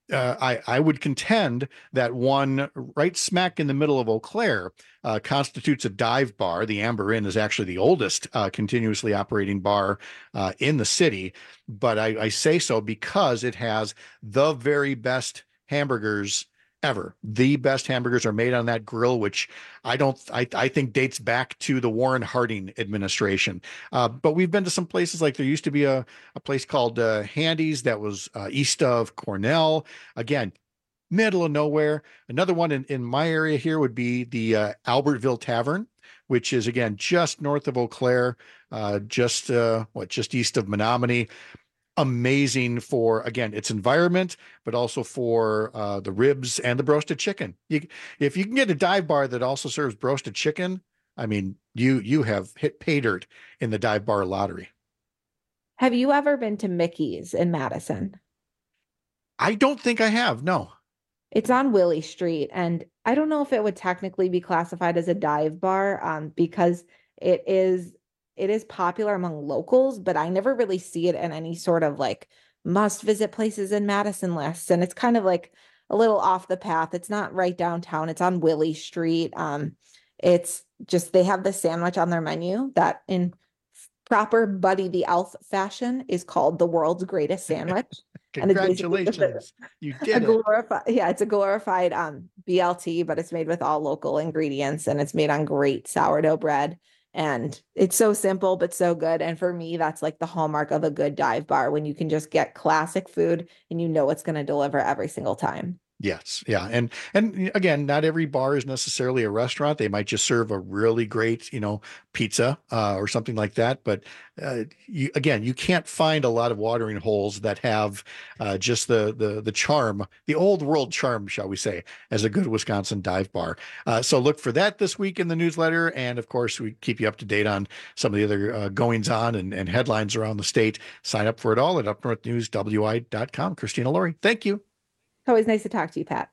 uh, I, I would contend that one right smack in the middle of Eau Claire uh, constitutes a dive bar. The Amber Inn is actually the oldest uh, continuously operating bar uh, in the city. But I, I say so because it has the very best hamburgers ever. The best hamburgers are made on that grill, which I don't, I, I think dates back to the Warren Harding administration. Uh, but we've been to some places, like there used to be a, a place called uh, Handy's that was uh, east of Cornell. Again, middle of nowhere. Another one in, in my area here would be the uh, Albertville Tavern, which is, again, just north of Eau Claire, uh, just, uh, what, just east of Menominee. Amazing for, again, its environment, but also for uh, the ribs and the roasted chicken. You, if you can get a dive bar that also serves roasted chicken, I mean, you you have hit pay dirt in the dive bar lottery. Have you ever been to Mickey's in Madison? I don't think I have, no. It's on Willie Street, and I don't know if it would technically be classified as a dive bar um, because it is it is popular among locals, but I never really see it in any sort of like must visit places in Madison lists. And it's kind of like a little off the path. It's not right downtown. It's on Willie Street. Um, it's just, they have the sandwich on their menu that in proper Buddy the Elf fashion is called the world's greatest sandwich. Congratulations. You did a glorified, it. Yeah, it's a glorified um, B L T, but it's made with all local ingredients and it's made on great sourdough bread. And it's so simple, but so good. And for me, that's like the hallmark of a good dive bar, when you can just get classic food and you know it's going to deliver every single time. Yes. Yeah. And, and again, not every bar is necessarily a restaurant. They might just serve a really great, you know, pizza uh, or something like that. But uh, you, again, you can't find a lot of watering holes that have uh, just the, the, the charm, the old world charm, shall we say, as a good Wisconsin dive bar. Uh, so look for that this week in the newsletter. And of course, we keep you up to date on some of the other uh, goings on and, and headlines around the state. Sign up for it all at up north news w i dot com. Christina Laurie, thank you. Always nice to talk to you, Pat.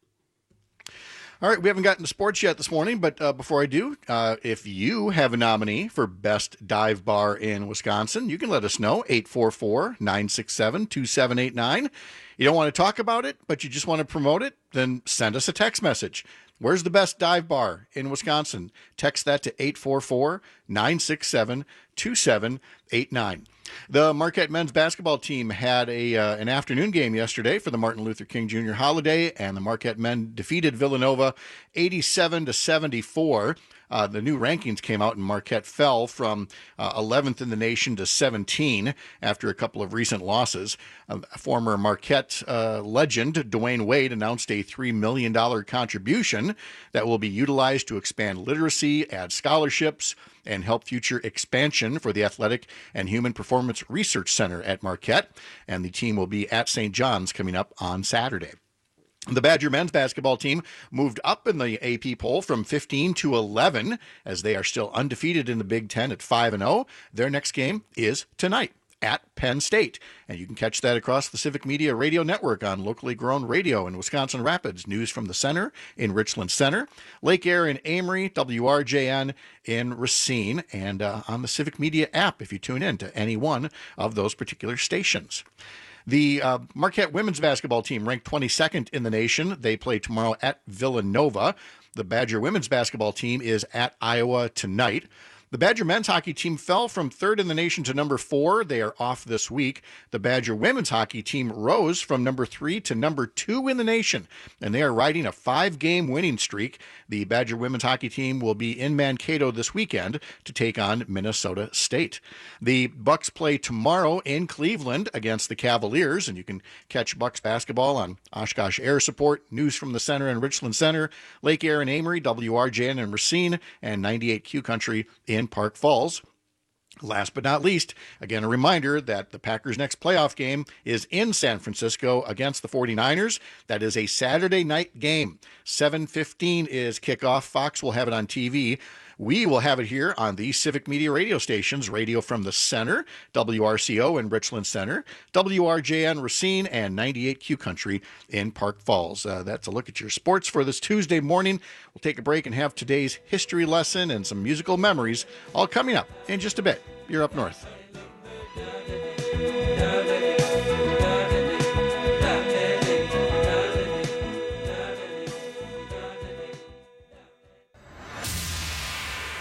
All right, we haven't gotten to sports yet this morning, but uh, before I do, uh, if you have a nominee for Best Dive Bar in Wisconsin, you can let us know, eight four four, nine six seven, two seven eight nine. You don't want to talk about it, but you just want to promote it, then send us a text message. Where's the best dive bar in Wisconsin? Text that to eight four four, nine six seven, two seven eight nine. The Marquette men's basketball team had a uh, an afternoon game yesterday for the Martin Luther King Junior holiday, and the Marquette men defeated Villanova eighty-seven to seventy-four. Uh, the new rankings came out, and Marquette fell from uh, eleventh in the nation to seventeen after a couple of recent losses. Uh, former Marquette uh, legend Dwayne Wade announced a three million dollars contribution that will be utilized to expand literacy, add scholarships, and help future expansion for the Athletic and Human Performance Research Center at Marquette. And the team will be at Saint John's coming up on Saturday. The Badger men's basketball team moved up in the A P poll from fifteen to eleven, as they are still undefeated in the Big Ten at five and oh. Their next game is tonight at Penn State. And you can catch that across the Civic Media Radio Network on locally grown radio in Wisconsin Rapids, News from the Center in Richland Center, Lake Air in Amory, W R J N in Racine, and uh, on the Civic Media app if you tune in to any one of those particular stations. The uh, Marquette women's basketball team ranked twenty-second in the nation. They play tomorrow at Villanova. The Badger women's basketball team is at Iowa tonight. The Badger men's hockey team fell from third in the nation to number four. They are off this week. The Badger women's hockey team rose from number three to number two in the nation, and they are riding a five-game winning streak. The Badger women's hockey team will be in Mankato this weekend to take on Minnesota State. The Bucks play tomorrow in Cleveland against the Cavaliers, and you can catch Bucks basketball on Oshkosh Air Support, News from the Center in Richland Center, Lake Air in Amory, W R J N in Racine, and ninety-eight Q Country in Park Falls. Last but not least, again, a reminder that the Packers' next playoff game is in San Francisco against the forty-niners. That is a Saturday night game. seven fifteen is kickoff. Fox will have it on T V. We will have it here on the Civic Media radio stations, Radio from the Center, W R C O in Richland Center, W R J N Racine, and ninety-eight Q Country in Park Falls. Uh, that's a look at your sports for this Tuesday morning. We'll take a break and have today's history lesson and some musical memories all coming up in just a bit. You're Up North.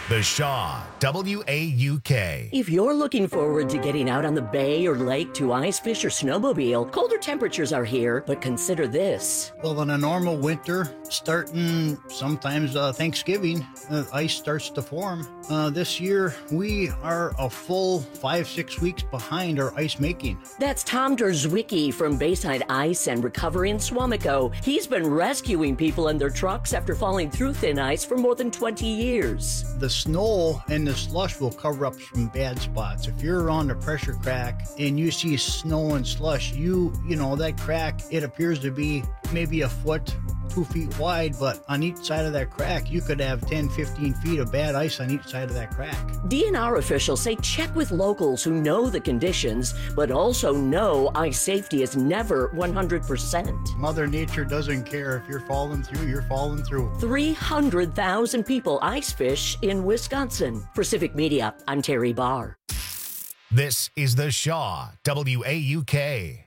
The Shaw, W A U K. If you're looking forward to getting out on the bay or lake to ice fish or snowmobile, colder temperatures are here, but consider this. Well, in a normal winter, starting sometimes uh, Thanksgiving, uh, ice starts to form. Uh, this year, we are a full five, six weeks behind our ice making. That's Tom Derzwicki from Bayside Ice and Recovery in Swamico. He's been rescuing people and their trucks after falling through thin ice for more than twenty years. The snow and the slush will cover up some bad spots. If you're on the pressure crack and you see snow and slush, you, you know, that crack, it appears to be maybe a foot, two feet wide, but on each side of that crack, you could have ten, fifteen feet of bad ice on each side of that crack. D N R officials say check with locals who know the conditions, but also know ice safety is never one hundred percent. Mother Nature doesn't care. If you're falling through, you're falling through. three hundred thousand people ice fish in Wisconsin. For Civic Media, I'm Terry Barr. This is The Shaw, W A U K.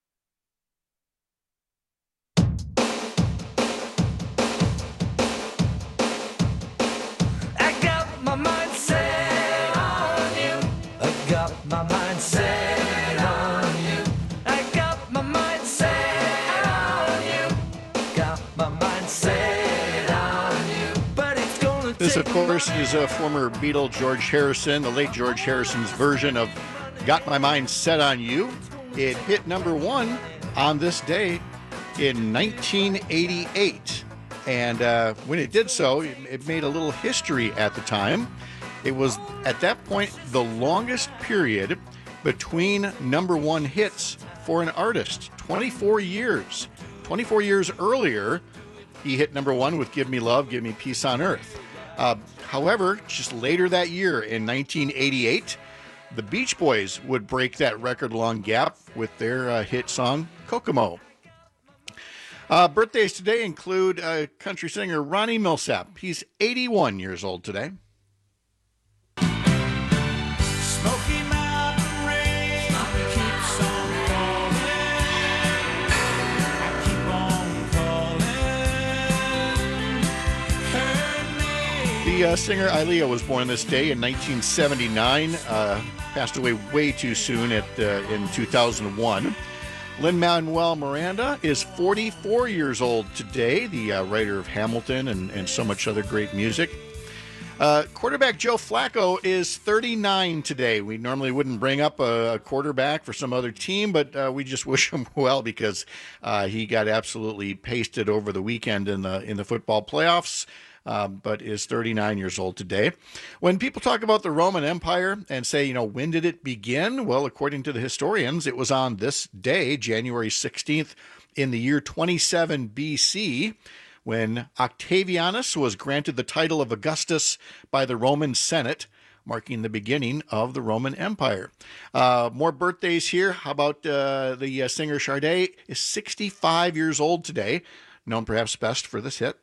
This, of course, is a former Beatle, George Harrison, the late George Harrison's version of Got My Mind Set on You. It hit number one on this day in nineteen eighty-eight. And uh, when it did so, it, it made a little history at the time. It was, at that point, the longest period between number one hits for an artist. twenty-four years. twenty-four years earlier, he hit number one with Give Me Love, Give Me Peace on Earth. Uh, however, just later that year in nineteen eighty-eight, the Beach Boys would break that record-long gap with their uh, hit song, Kokomo. Uh, birthdays today include uh, country singer Ronnie Milsap. He's eighty-one years old today. Smoky Mountain rain keeps on falling. I keep on calling. The uh, singer Aaliyah was born this day in nineteen seventy-nine. Uh, passed away way too soon at uh, in two thousand one. Lin-Manuel Miranda is forty-four years old today, the uh, writer of Hamilton and, and so much other great music. Uh, quarterback Joe Flacco is thirty-nine today. We normally wouldn't bring up a, a quarterback for some other team, but uh, we just wish him well because uh, he got absolutely pasted over the weekend in the in the football playoffs. Uh, but is thirty-nine years old today. When people talk about the Roman Empire and say, you know, when did it begin? Well, according to the historians, it was on this day, January sixteenth, in the year twenty-seven B C, when Octavianus was granted the title of Augustus by the Roman Senate, marking the beginning of the Roman Empire. Uh, more birthdays here. How about uh, the uh, singer Sade is sixty-five years old today, known perhaps best for this hit.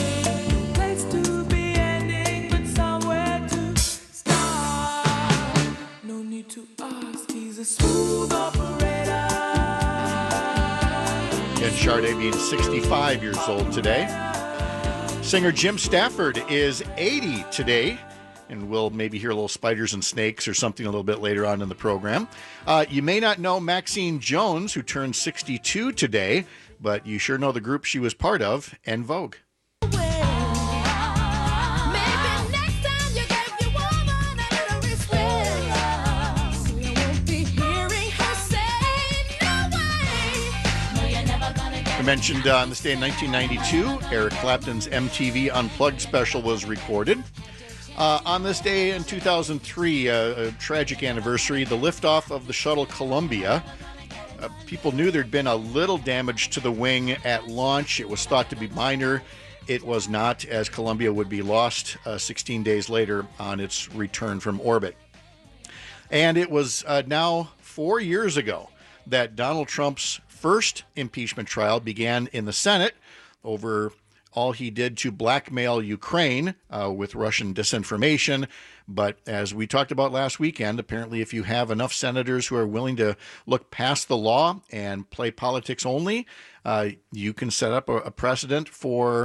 And Sade being sixty-five years old today. Singer Jim Stafford is eighty today, and we'll maybe hear a little Spiders and Snakes or something a little bit later on in the program. Uh, you may not know Maxine Jones, who turned sixty-two today, but you sure know the group she was part of, En Vogue. I mentioned uh, on this day in nineteen ninety-two, Eric Clapton's M T V Unplugged special was recorded. Uh, on this day in two thousand three, uh, a tragic anniversary, the liftoff of the shuttle Columbia. Uh, people knew there'd been a little damage to the wing at launch. It was thought to be minor. It was not, as Columbia would be lost uh, sixteen days later on its return from orbit. And it was uh, now four years ago that Donald Trump's first impeachment trial began in the Senate over all he did to blackmail Ukraine uh, with Russian disinformation. But as we talked about last weekend, apparently if you have enough senators who are willing to look past the law and play politics only, uh, you can set up a, a precedent for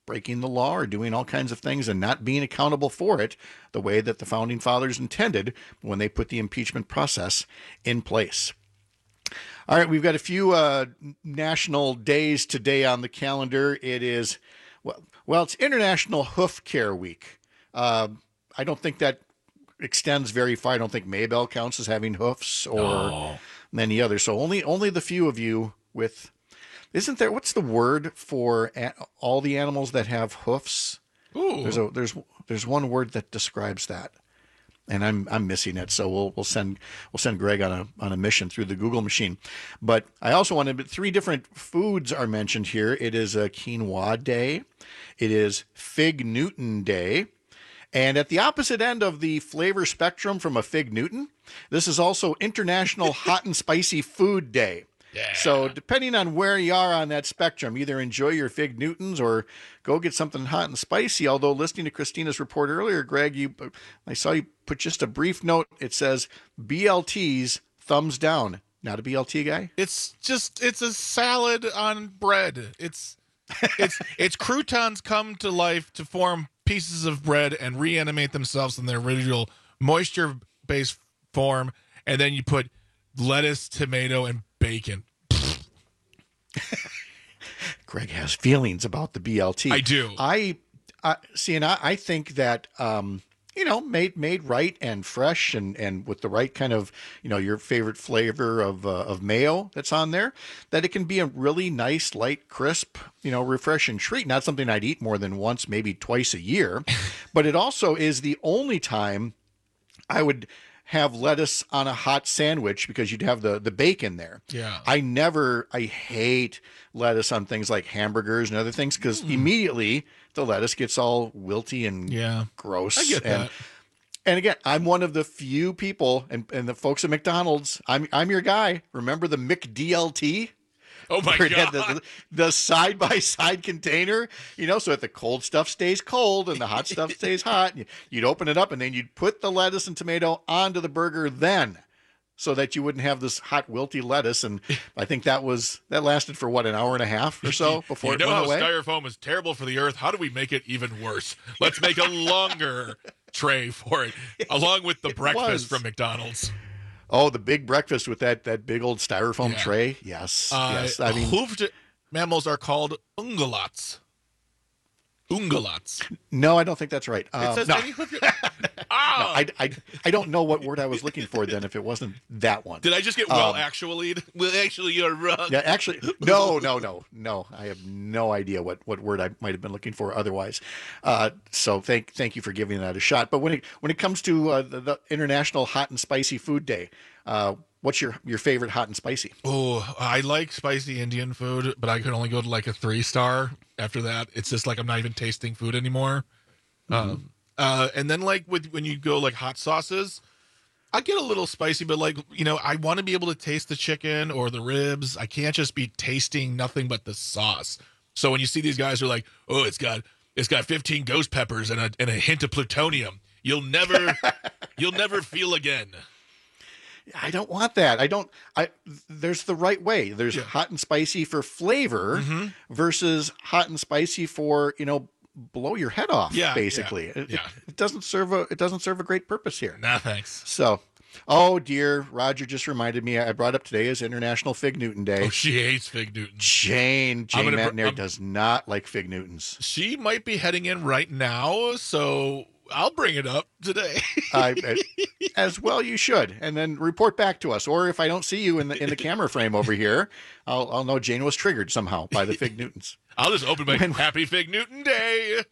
breaking the law or doing all kinds of things and not being accountable for it the way that the founding fathers intended when they put the impeachment process in place. All right, we've got a few uh, national days today on the calendar. It is, well, well it's International Hoof Care Week. Uh, I don't think that extends very far. I don't think Maybell counts as having hoofs or oh. many others. So only only the few of you with, isn't there, what's the word for a, all the animals that have hoofs? Ooh. There's a there's there's one word that describes that. And I'm I'm missing it, so we'll we'll send we'll send Greg on a on a mission through the Google machine. But I also wanted three different foods are mentioned here. It is a quinoa day, it is Fig Newton Day, and at the opposite end of the flavor spectrum from a Fig Newton, this is also International Hot and Spicy Food Day. Yeah. So depending on where you are on that spectrum, either enjoy your Fig Newtons or go get something hot and spicy. Although listening to Christina's report earlier, Greg, you I saw you put just a brief note. It says B L Ts thumbs down. Not a B L T guy? It's just it's a salad on bread. It's it's it's croutons come to life to form pieces of bread and reanimate themselves in their original moisture-based form, and then you put lettuce, tomato, and bacon. Greg has feelings about the B L T. I do. I, I see, and I, I think that um, you know, made made right and fresh, and and with the right kind of, you know, your favorite flavor of uh, of mayo that's on there, that it can be a really nice, light, crisp, you know, refreshing treat. Not something I'd eat more than once, maybe twice a year, but it also is the only time I would have lettuce on a hot sandwich because you'd have the, the bacon there. Yeah. I never, I hate lettuce on things like hamburgers and other things because mm. immediately the lettuce gets all wilty and yeah. gross. I get and, that. And again, I'm one of the few people, and, and the folks at McDonald's, I'm I'm your guy. Remember the McDLT? Oh my Where it God. had the, the side-by-side container, you know, so that the cold stuff stays cold and the hot stuff stays hot. You'd open it up and then you'd put the lettuce and tomato onto the burger then, so that you wouldn't have this hot wilty lettuce. And I think that was that lasted for what, an hour and a half or so before you know it went how away. Styrofoam is terrible for the earth. How do we make it even worse? Let's make a longer tray for it, along with the It breakfast was. from McDonald's. Oh, the big breakfast with that that big old styrofoam Yeah. tray. Yes, Uh, yes. I mean, hoofed mammals are called ungulates. Ungulates. no, I don't think that's right. It Um, says no. any hoof. No, Ah! I, I, I don't know what word I was looking for then if it wasn't that one. Did I just get well Um, actually? Well, actually, you're wrong. Yeah, actually, no, no, no, no. I have no idea what, what word I might have been looking for otherwise. Uh, so thank thank you for giving that a shot. But when it when it comes to uh, the, the International Hot and Spicy Food Day, uh, what's your, your favorite hot and spicy? Oh, I like spicy Indian food, but I could only go to like a three star after that. It's just like I'm not even tasting food anymore. Mm-hmm. Um, uh, and then like with when you go like hot sauces, I get a little spicy, but like, you know, I want to be able to taste the chicken or the ribs. I can't just be tasting nothing but the sauce. So when you see these guys who are like, oh, it's got it's got fifteen ghost peppers and a and a hint of plutonium, you'll never you'll never feel again. I don't want that. I don't. I there's the right way. There's Yeah. hot and spicy for flavor Mhm. versus hot and spicy for, you know, blow your head off. Yeah, basically. yeah, It, yeah. it doesn't serve a it doesn't serve a great purpose here. Nah, thanks. So, oh dear, Roger just reminded me. I brought up today is International Fig Newton Day. Oh, she hates Fig Newtons. Jane I'm Jane gonna br- Matnair I'm- does not like Fig Newtons. She might be heading in right now, so I'll bring it up today. I, as well, you should, and then report back to us. Or if I don't see you in the in the camera frame over here, I'll I'll know Jane was triggered somehow by the Fig Newtons. I'll just open my When- Happy Fig Newton Day.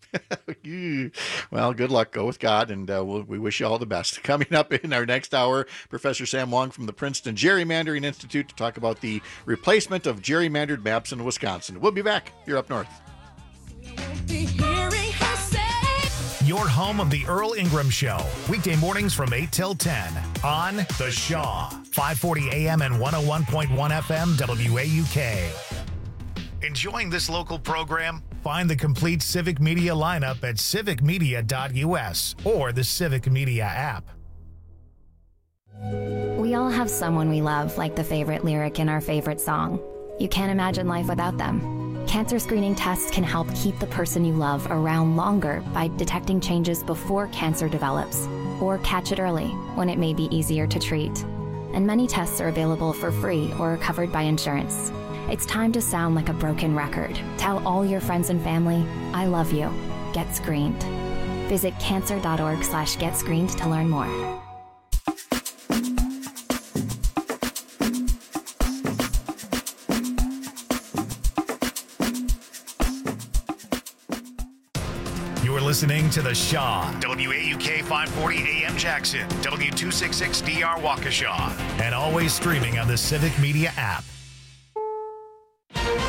Well, good luck. Go with God, and uh, we'll, we wish you all the best. Coming up in our next hour, Professor Sam Wong from the Princeton Gerrymandering Institute to talk about the replacement of gerrymandered maps in Wisconsin. We'll be back. You're up north. Your home of the Earl Ingram Show. Weekday mornings from eight till ten on The Shaw. five forty A M and one oh one point one F M W A U K. Enjoying this local program? Find the complete Civic Media lineup at civic media dot U S or the Civic Media app. We all have someone we love, like the favorite lyric in our favorite song. You can't imagine life without them. Cancer screening tests can help keep the person you love around longer by detecting changes before cancer develops, or catch it early when it may be easier to treat. And many tests are available for free or are covered by insurance. It's time to sound like a broken record. Tell all your friends and family, I love you. Get screened. Visit cancer.org slash get screened to learn more. You're listening to The Shaw, W A U K five forty A M Jackson, W two sixty-six D R Waukesha, and always streaming on the Civic Media app.